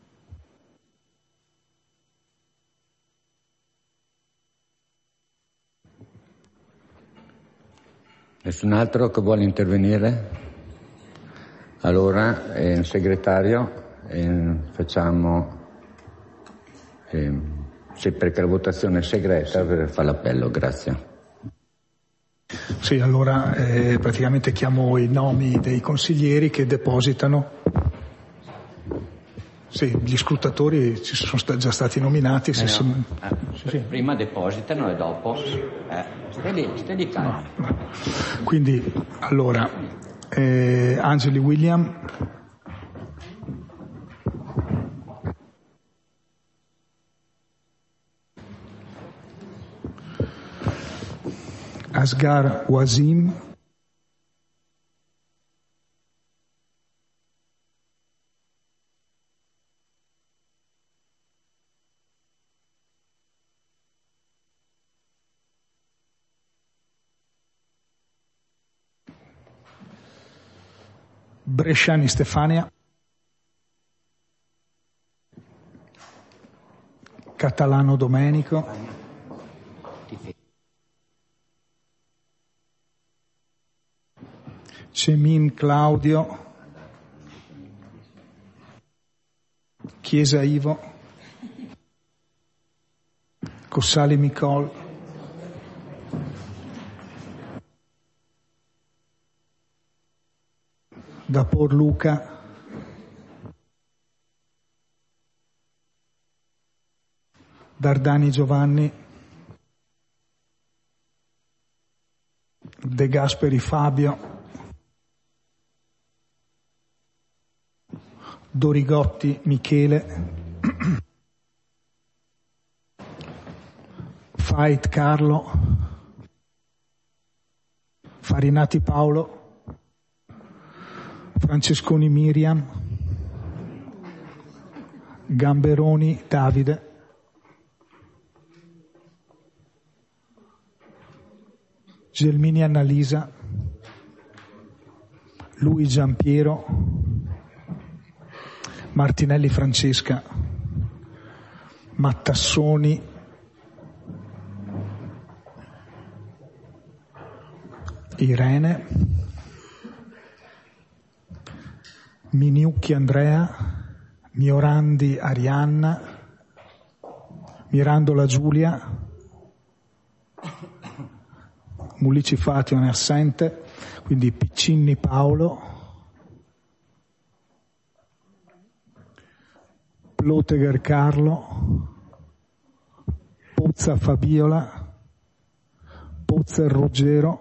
S1: Nessun altro che vuole intervenire? Allora, eh, il segretario, eh, facciamo... Eh, Sì, perché la votazione è segreta, per fare l'appello, grazie.
S2: Sì, allora eh, praticamente chiamo i nomi dei consiglieri che depositano. Sì, gli scrutatori ci sono sta- già stati nominati. Se
S1: Eh no.
S2: si...
S1: eh,
S2: sì, sì.
S1: Prima depositano e dopo... Eh, stai lì, stai lì calmo.
S2: No, no. Quindi, allora, eh, Angeli William... Asghar Wasim, Bresciani Stefania, Catalano Domenico, Cemin Claudio, Chiesa Ivo, Cossali Micol, Dapor Luca, Dardani Giovanni, De Gasperi Fabio, Dorigotti Michele, Fait Carlo, Farinati Paolo, Francesconi Miriam, Gamberoni Davide, Gelmini Annalisa, Lui Giampiero, Martinelli Francesca, Mattassoni, Irene, Miniucchi Andrea, Miorandi Arianna, Mirandola Giulia, Mulici Fation è assente, quindi Piccinni Paolo, Ploteger Carlo, Pozza Fabiola, Pozzer Ruggero,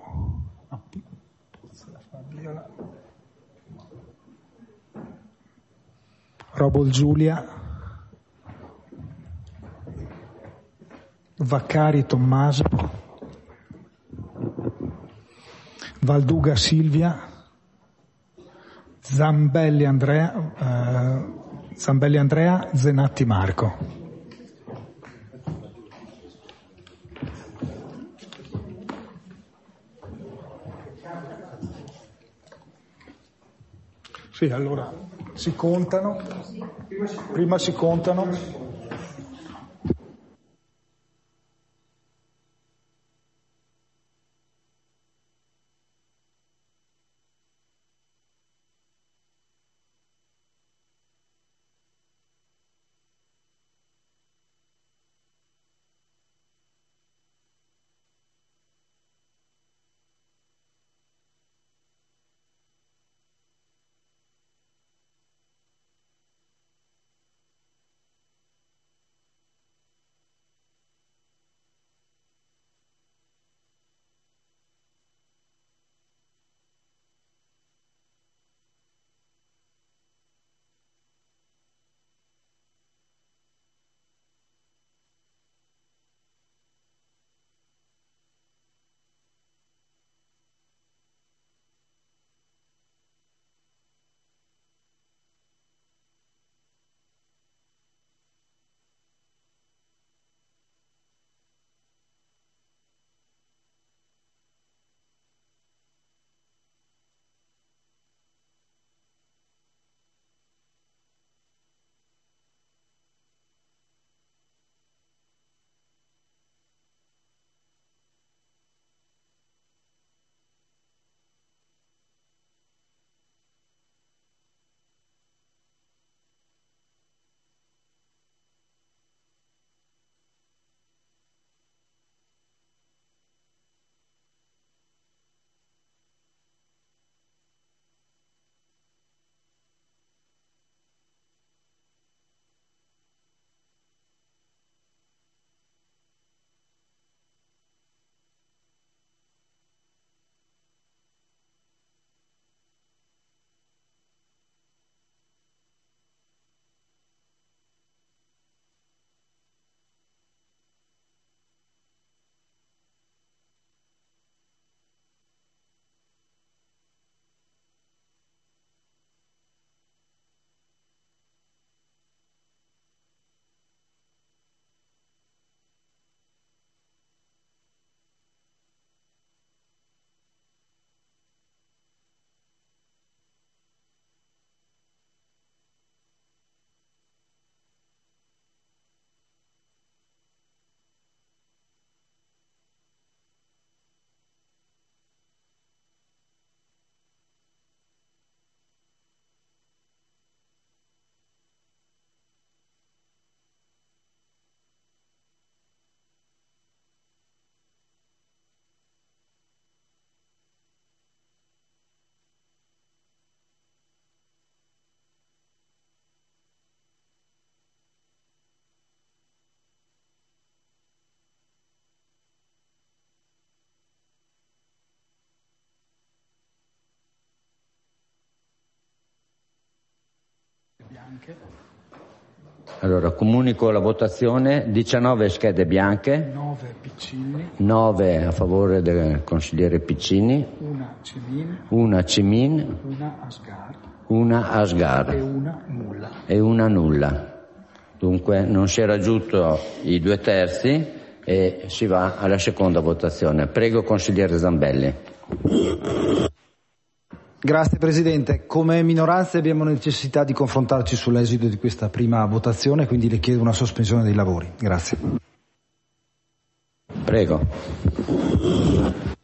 S2: Robol Giulia, Vaccari Tommaso, Valduga Silvia, Zambelli Andrea, eh, Zambelli Andrea, Zenatti Marco. Sì, allora si contano, prima si contano. Bianche.
S1: Allora, comunico la votazione: diciannove schede bianche,
S2: nove Piccini,
S1: nove a favore del consigliere Piccini,
S2: una Cemin,
S1: una Cimin,
S2: una Asgar
S1: una Asgar
S2: e una nulla.
S1: e una nulla. Dunque non si è raggiunto i due terzi e si va alla seconda votazione. Prego, consigliere Zambelli.
S9: Grazie Presidente. Come minoranza abbiamo necessità di confrontarci sull'esito di questa prima votazione, quindi le chiedo una sospensione dei lavori. Grazie.
S1: Prego.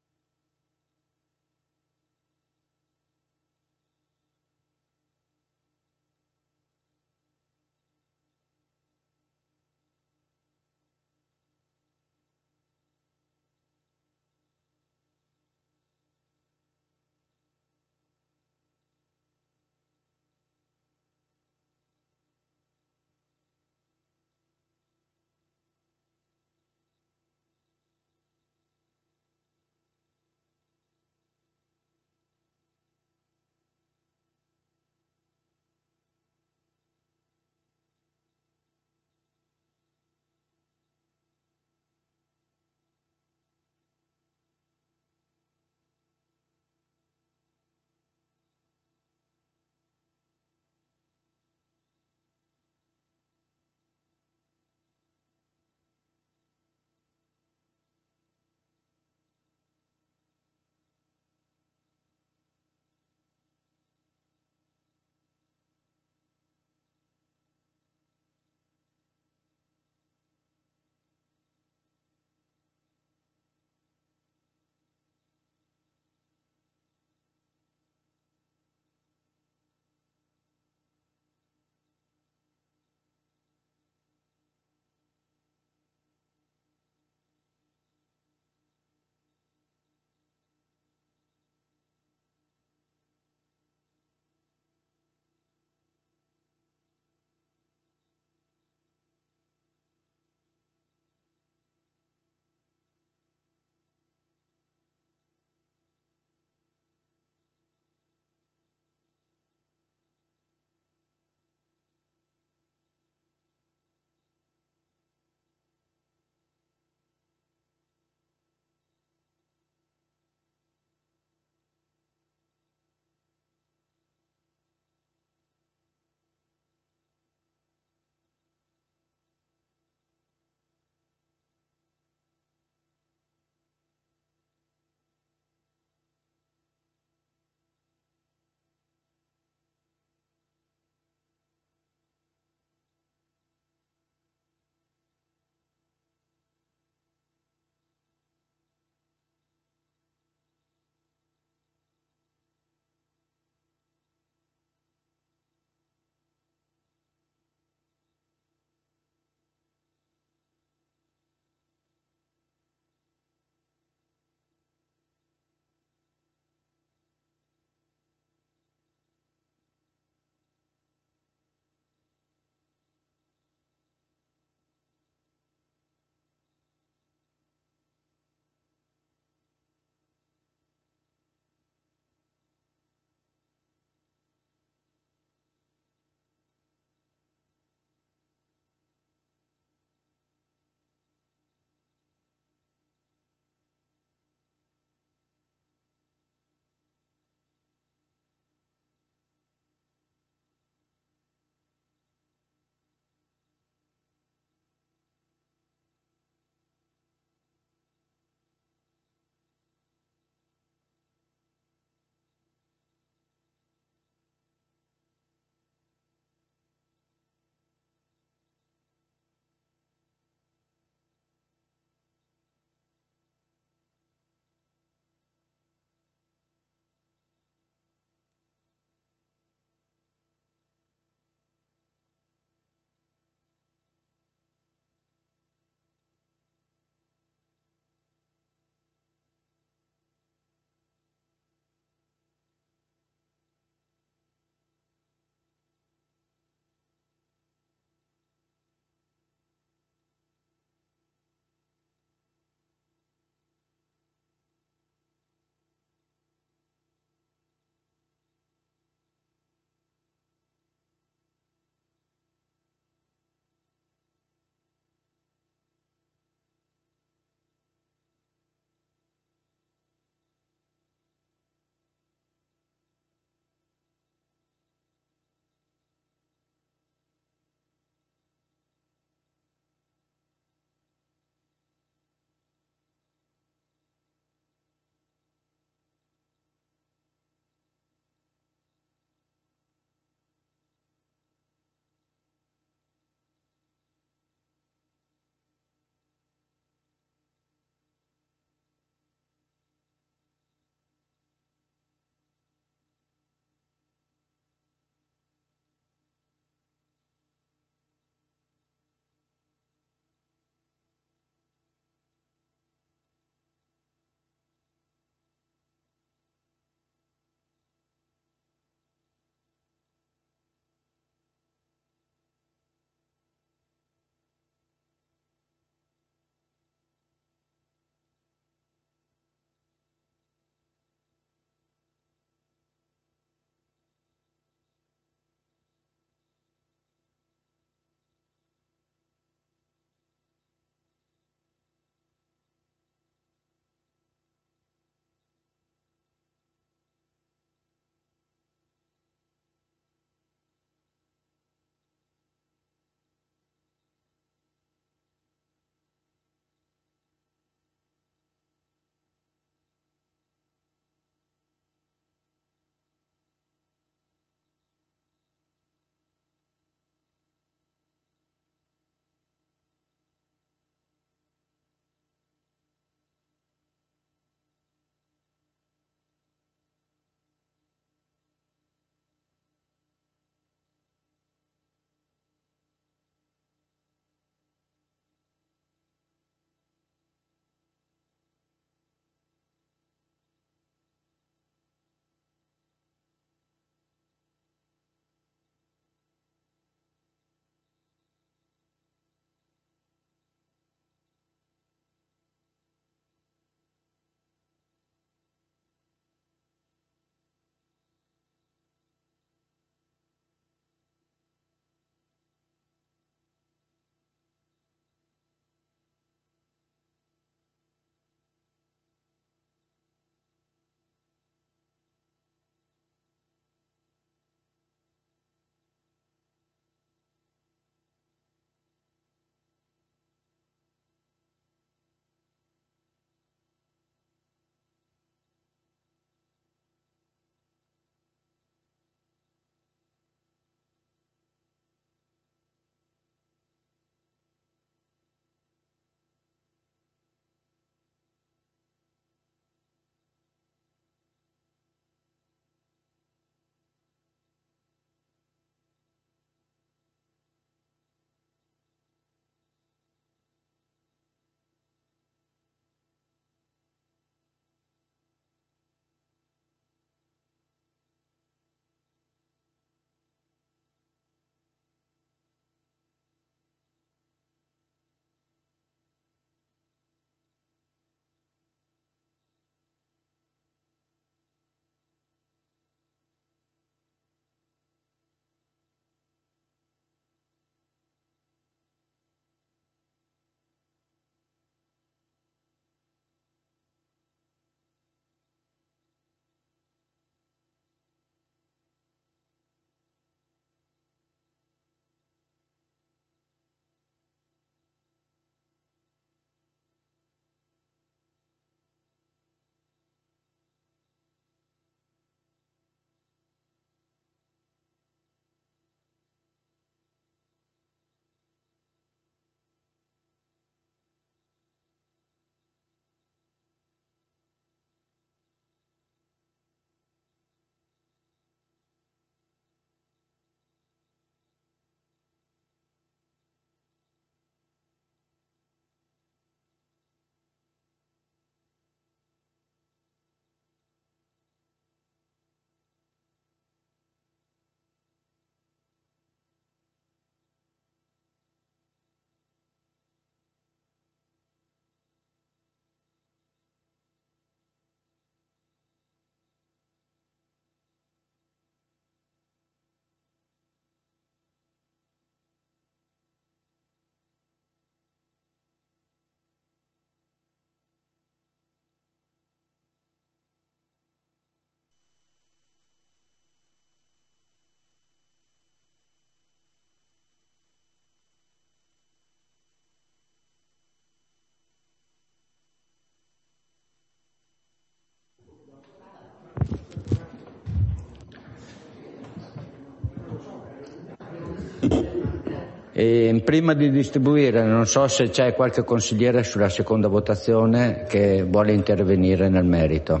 S1: E prima di distribuire, non so se c'è qualche consigliere sulla seconda votazione che vuole intervenire nel merito.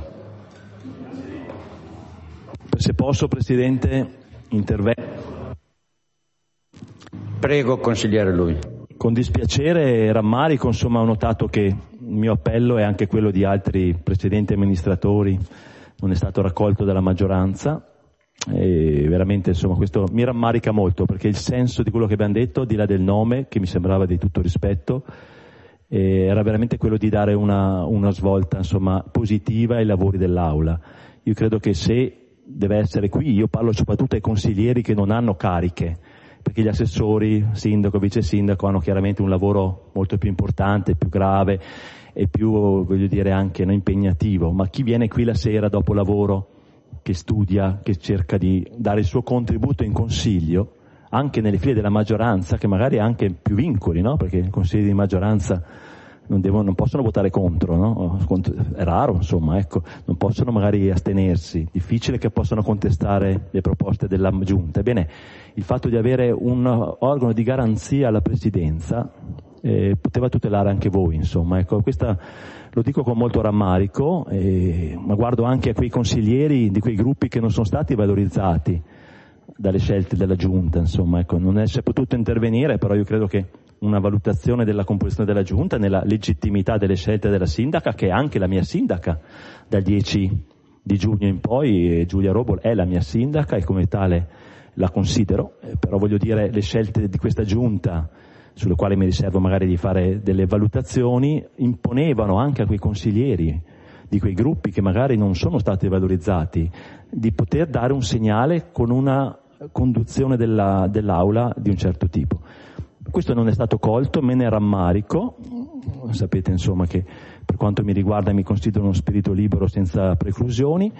S7: Se posso, Presidente, intervengo.
S1: Prego, consigliere Lui.
S7: Con dispiacere e rammarico, insomma, ho notato che il mio appello e anche quello di altri precedenti amministratori non è stato raccolto dalla maggioranza. E veramente, insomma, questo mi rammarica molto, perché il senso di quello che abbiamo detto, di là del nome, che mi sembrava di tutto rispetto, eh, era veramente quello di dare una, una svolta, insomma, positiva ai lavori dell'Aula. Io credo che se deve essere qui, io parlo soprattutto ai consiglieri che non hanno cariche, perché gli assessori, sindaco, vice sindaco, hanno chiaramente un lavoro molto più importante, più grave e più, voglio dire, anche no, impegnativo, ma chi viene qui la sera dopo lavoro, che studia, che cerca di dare il suo contributo in consiglio, anche nelle file della maggioranza, che magari ha anche più vincoli, no? Perché i consigli di maggioranza non, devono, non possono votare contro, no? È raro, insomma, ecco, non possono magari astenersi, difficile che possano contestare le proposte della Giunta. Ebbene, il fatto di avere un organo di garanzia alla Presidenza eh, poteva tutelare anche voi, insomma, ecco, questa lo dico con molto rammarico, eh, ma guardo anche a quei consiglieri di quei gruppi che non sono stati valorizzati dalle scelte della Giunta, insomma, ecco, non si è potuto intervenire, però io credo che una valutazione della composizione della Giunta, nella legittimità delle scelte della sindaca, che è anche la mia sindaca dal dieci di giugno in poi, Giulia Robol è la mia sindaca e come tale la considero, eh, però voglio dire le scelte di questa Giunta, sulle quali mi riservo magari di fare delle valutazioni, imponevano anche a quei consiglieri di quei gruppi che magari non sono stati valorizzati di poter dare un segnale con una conduzione della, dell'aula di un certo tipo. Questo non è stato colto, me ne rammarico, sapete insomma che per quanto mi riguarda mi considero uno spirito libero senza preclusioni,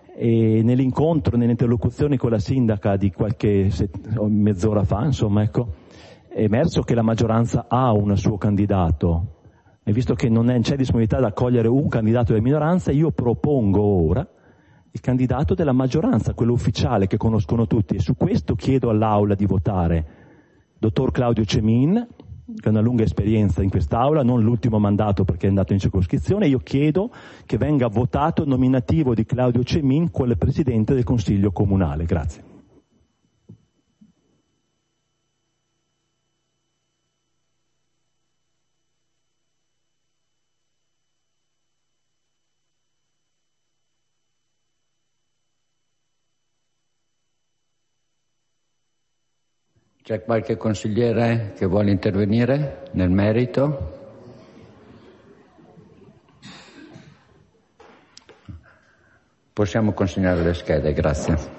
S7: e nell'incontro, nelle interlocuzioni con la sindaca di qualche set- mezz'ora fa, insomma, ecco, è emerso che la maggioranza ha un suo candidato e visto che non è, c'è disponibilità ad accogliere un candidato della minoranza, io propongo ora il candidato della maggioranza, quello ufficiale che conoscono tutti, e su questo chiedo all'Aula di votare dottor Claudio Cemin, che ha una lunga esperienza in quest'Aula, non l'ultimo mandato perché è andato in circoscrizione. Io chiedo che venga votato il nominativo di Claudio Cemin quale Presidente del Consiglio Comunale. Grazie.
S1: C'è qualche consigliere che vuole intervenire nel merito? Possiamo consegnare le schede, grazie.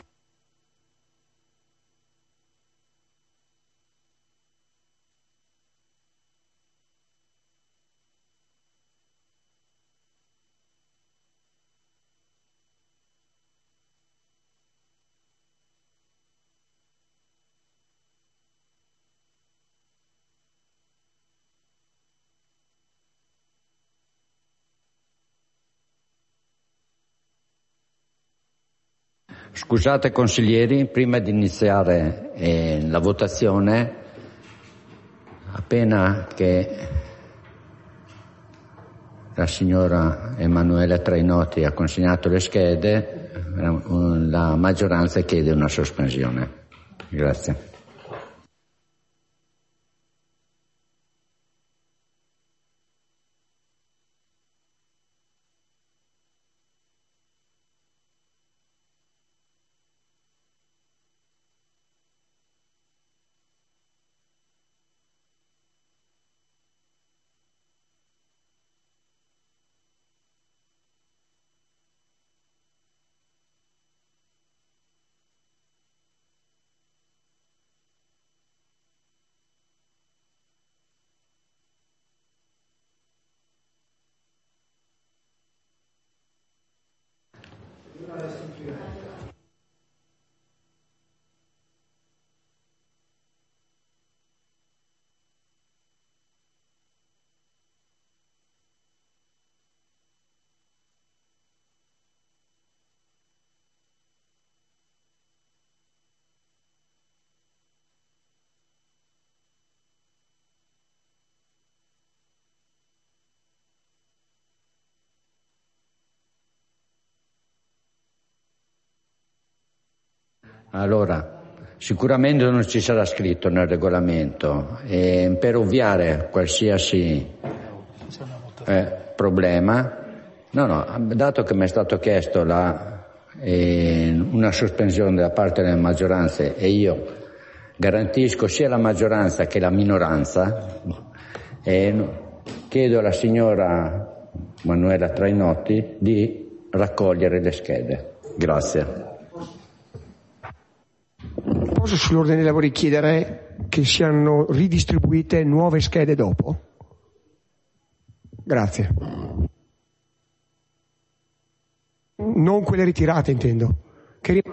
S1: Scusate consiglieri, prima di iniziare eh, la votazione, appena che la signora Emanuela Trainotti ha consegnato le schede, la maggioranza chiede una sospensione. Grazie. Allora, sicuramente non ci sarà scritto nel regolamento, e per ovviare qualsiasi eh, problema, no, no, dato che mi è stato chiesto la, eh, una sospensione da parte delle maggioranze e io garantisco sia la maggioranza che la minoranza, e chiedo alla signora Manuela Trainotti di raccogliere le schede. Grazie.
S5: Posso sull'ordine dei lavori chiedere che siano ridistribuite nuove schede dopo? Grazie. Non quelle ritirate, intendo. Che...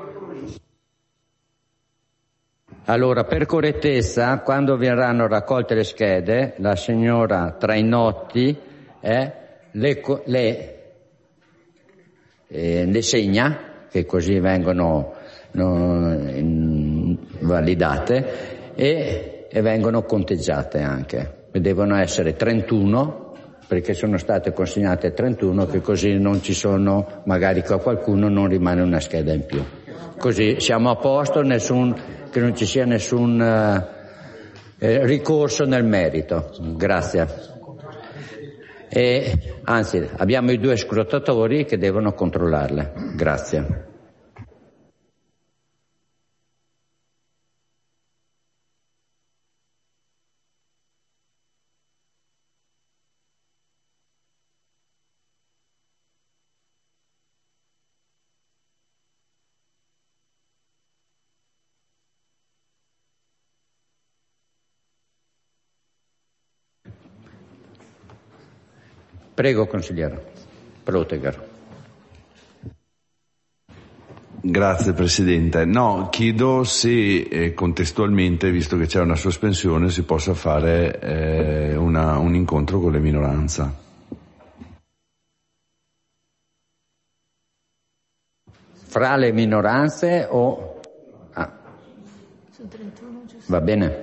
S1: Allora, per correttezza, quando verranno raccolte le schede, la signora Trainotti eh, le, le, eh, le segna, che così vengono no, in, validate e, e vengono conteggiate anche. Devono essere trentuno, perché sono state consegnate trentuno, che così non ci sono, magari a qualcuno non rimane una scheda in più. Così siamo a posto, nessun, che non ci sia nessun eh, ricorso nel merito. Grazie. E, anzi, abbiamo i due scrutatori che devono controllarle. Grazie. Prego, consigliere Proteger.
S8: Grazie Presidente. No, chiedo se eh, contestualmente, visto che c'è una sospensione, si possa fare eh, una, un incontro con le minoranze.
S1: Fra le minoranze o... Ah. Va bene.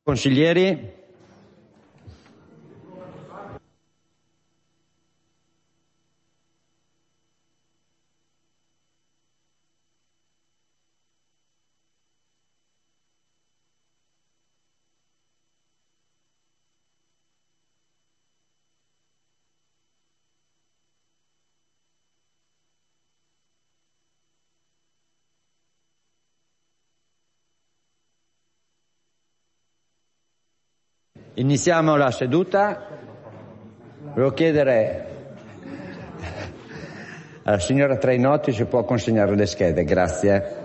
S1: Consiglieri? Iniziamo la seduta. Volevo chiedere alla signora Trainotti se può consegnare le schede, grazie.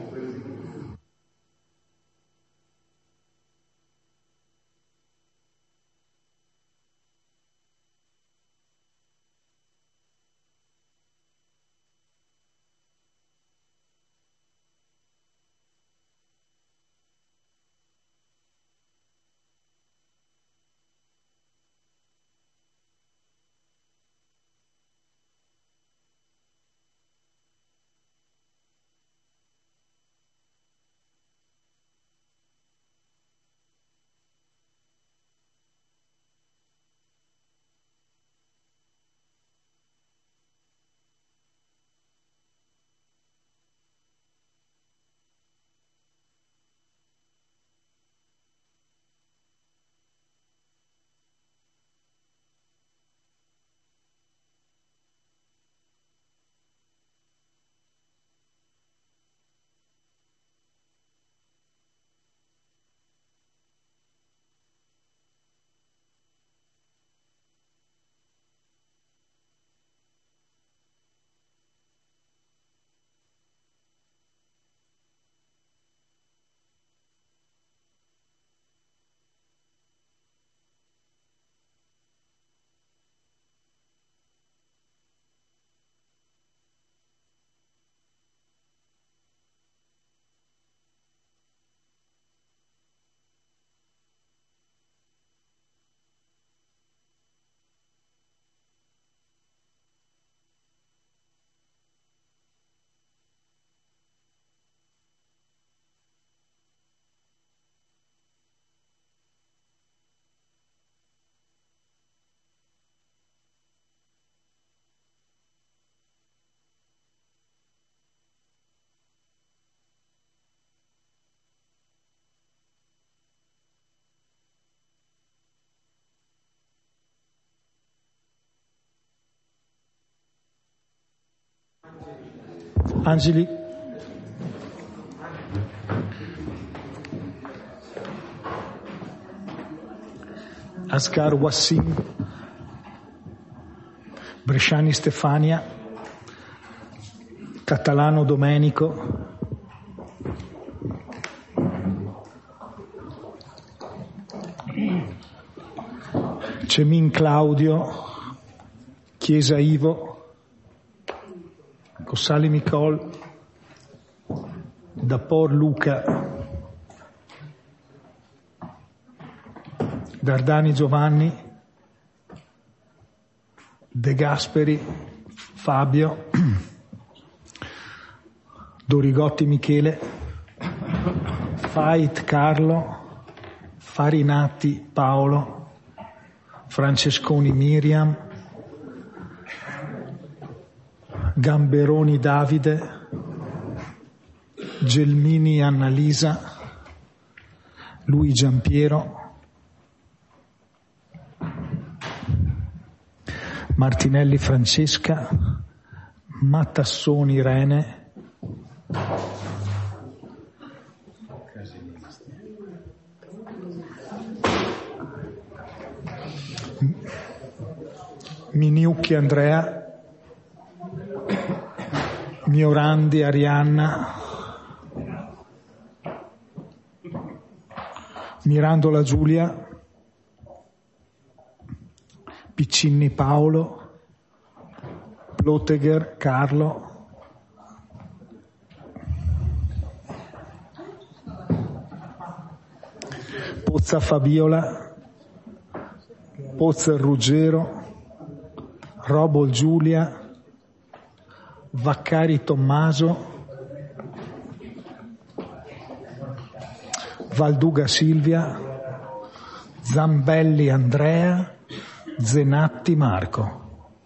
S2: Angeli. Asghar Wassim. Bresciani Stefania. Catalano Domenico. Cemin Claudio. Chiesa Ivo. Cossali Nicole, Dapor Luca, Dardani Giovanni, De Gasperi Fabio, Dorigotti Michele, Fait Carlo, Farinati Paolo, Francesconi Miriam, Gamberoni Davide, Gelmini Annalisa, Lui Giampiero, Martinelli Francesca, Mattassoni Irene, Miniucchi Andrea, Miorandi Arianna, Mirandola Giulia, Piccinni Paolo, Plotegher Carlo, Pozza Fabiola, Pozzer Ruggero, Robol Giulia, Vaccari Tommaso, Valduga Silvia, Zambelli Andrea, Zenatti Marco.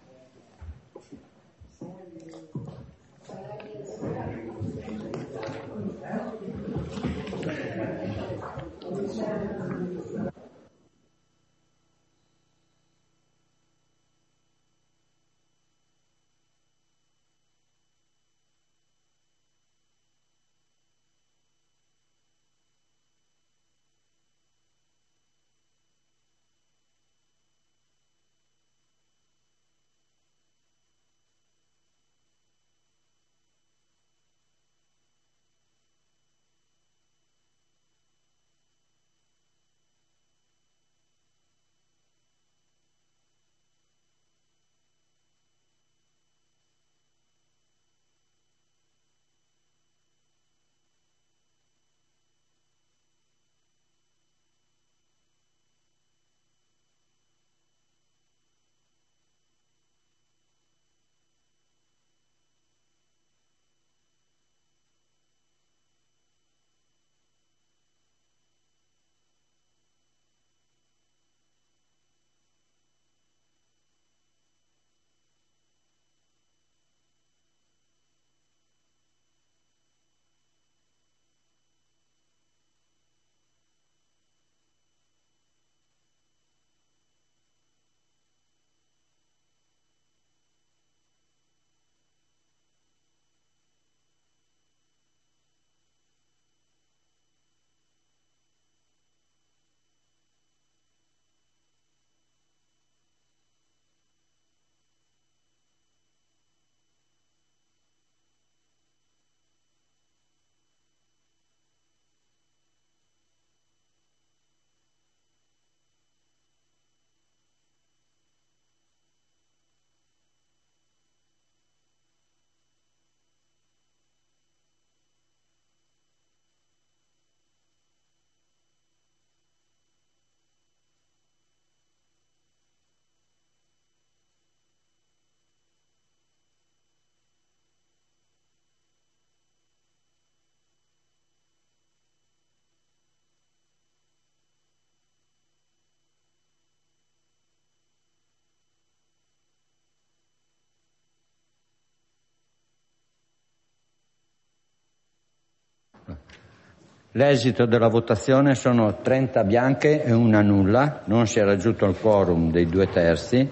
S1: L'esito della votazione sono trenta bianche e una nulla, non si è raggiunto il quorum dei due terzi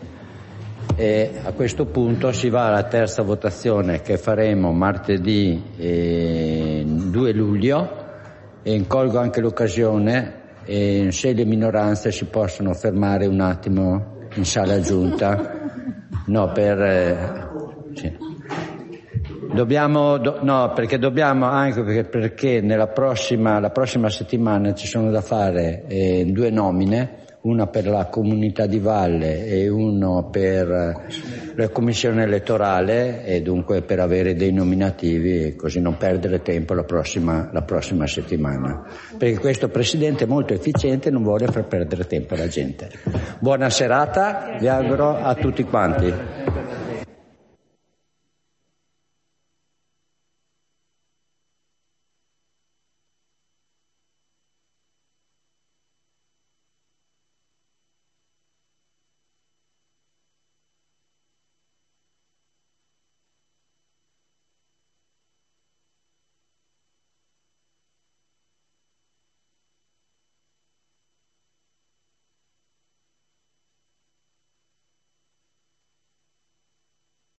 S1: e a questo punto si va alla terza votazione che faremo martedì eh, due luglio e colgo anche l'occasione e se le minoranze si possono fermare un attimo in sala giunta, no per... Eh, sì. Dobbiamo, do, no, perché dobbiamo anche perché, perché nella prossima, la prossima settimana ci sono da fare eh, due nomine, una per la comunità di Valle e uno per la commissione elettorale e dunque per avere dei nominativi e così non perdere tempo la prossima, la prossima settimana. Perché questo Presidente è molto efficiente e non vuole far perdere tempo alla gente. Buona serata, vi auguro a tutti quanti.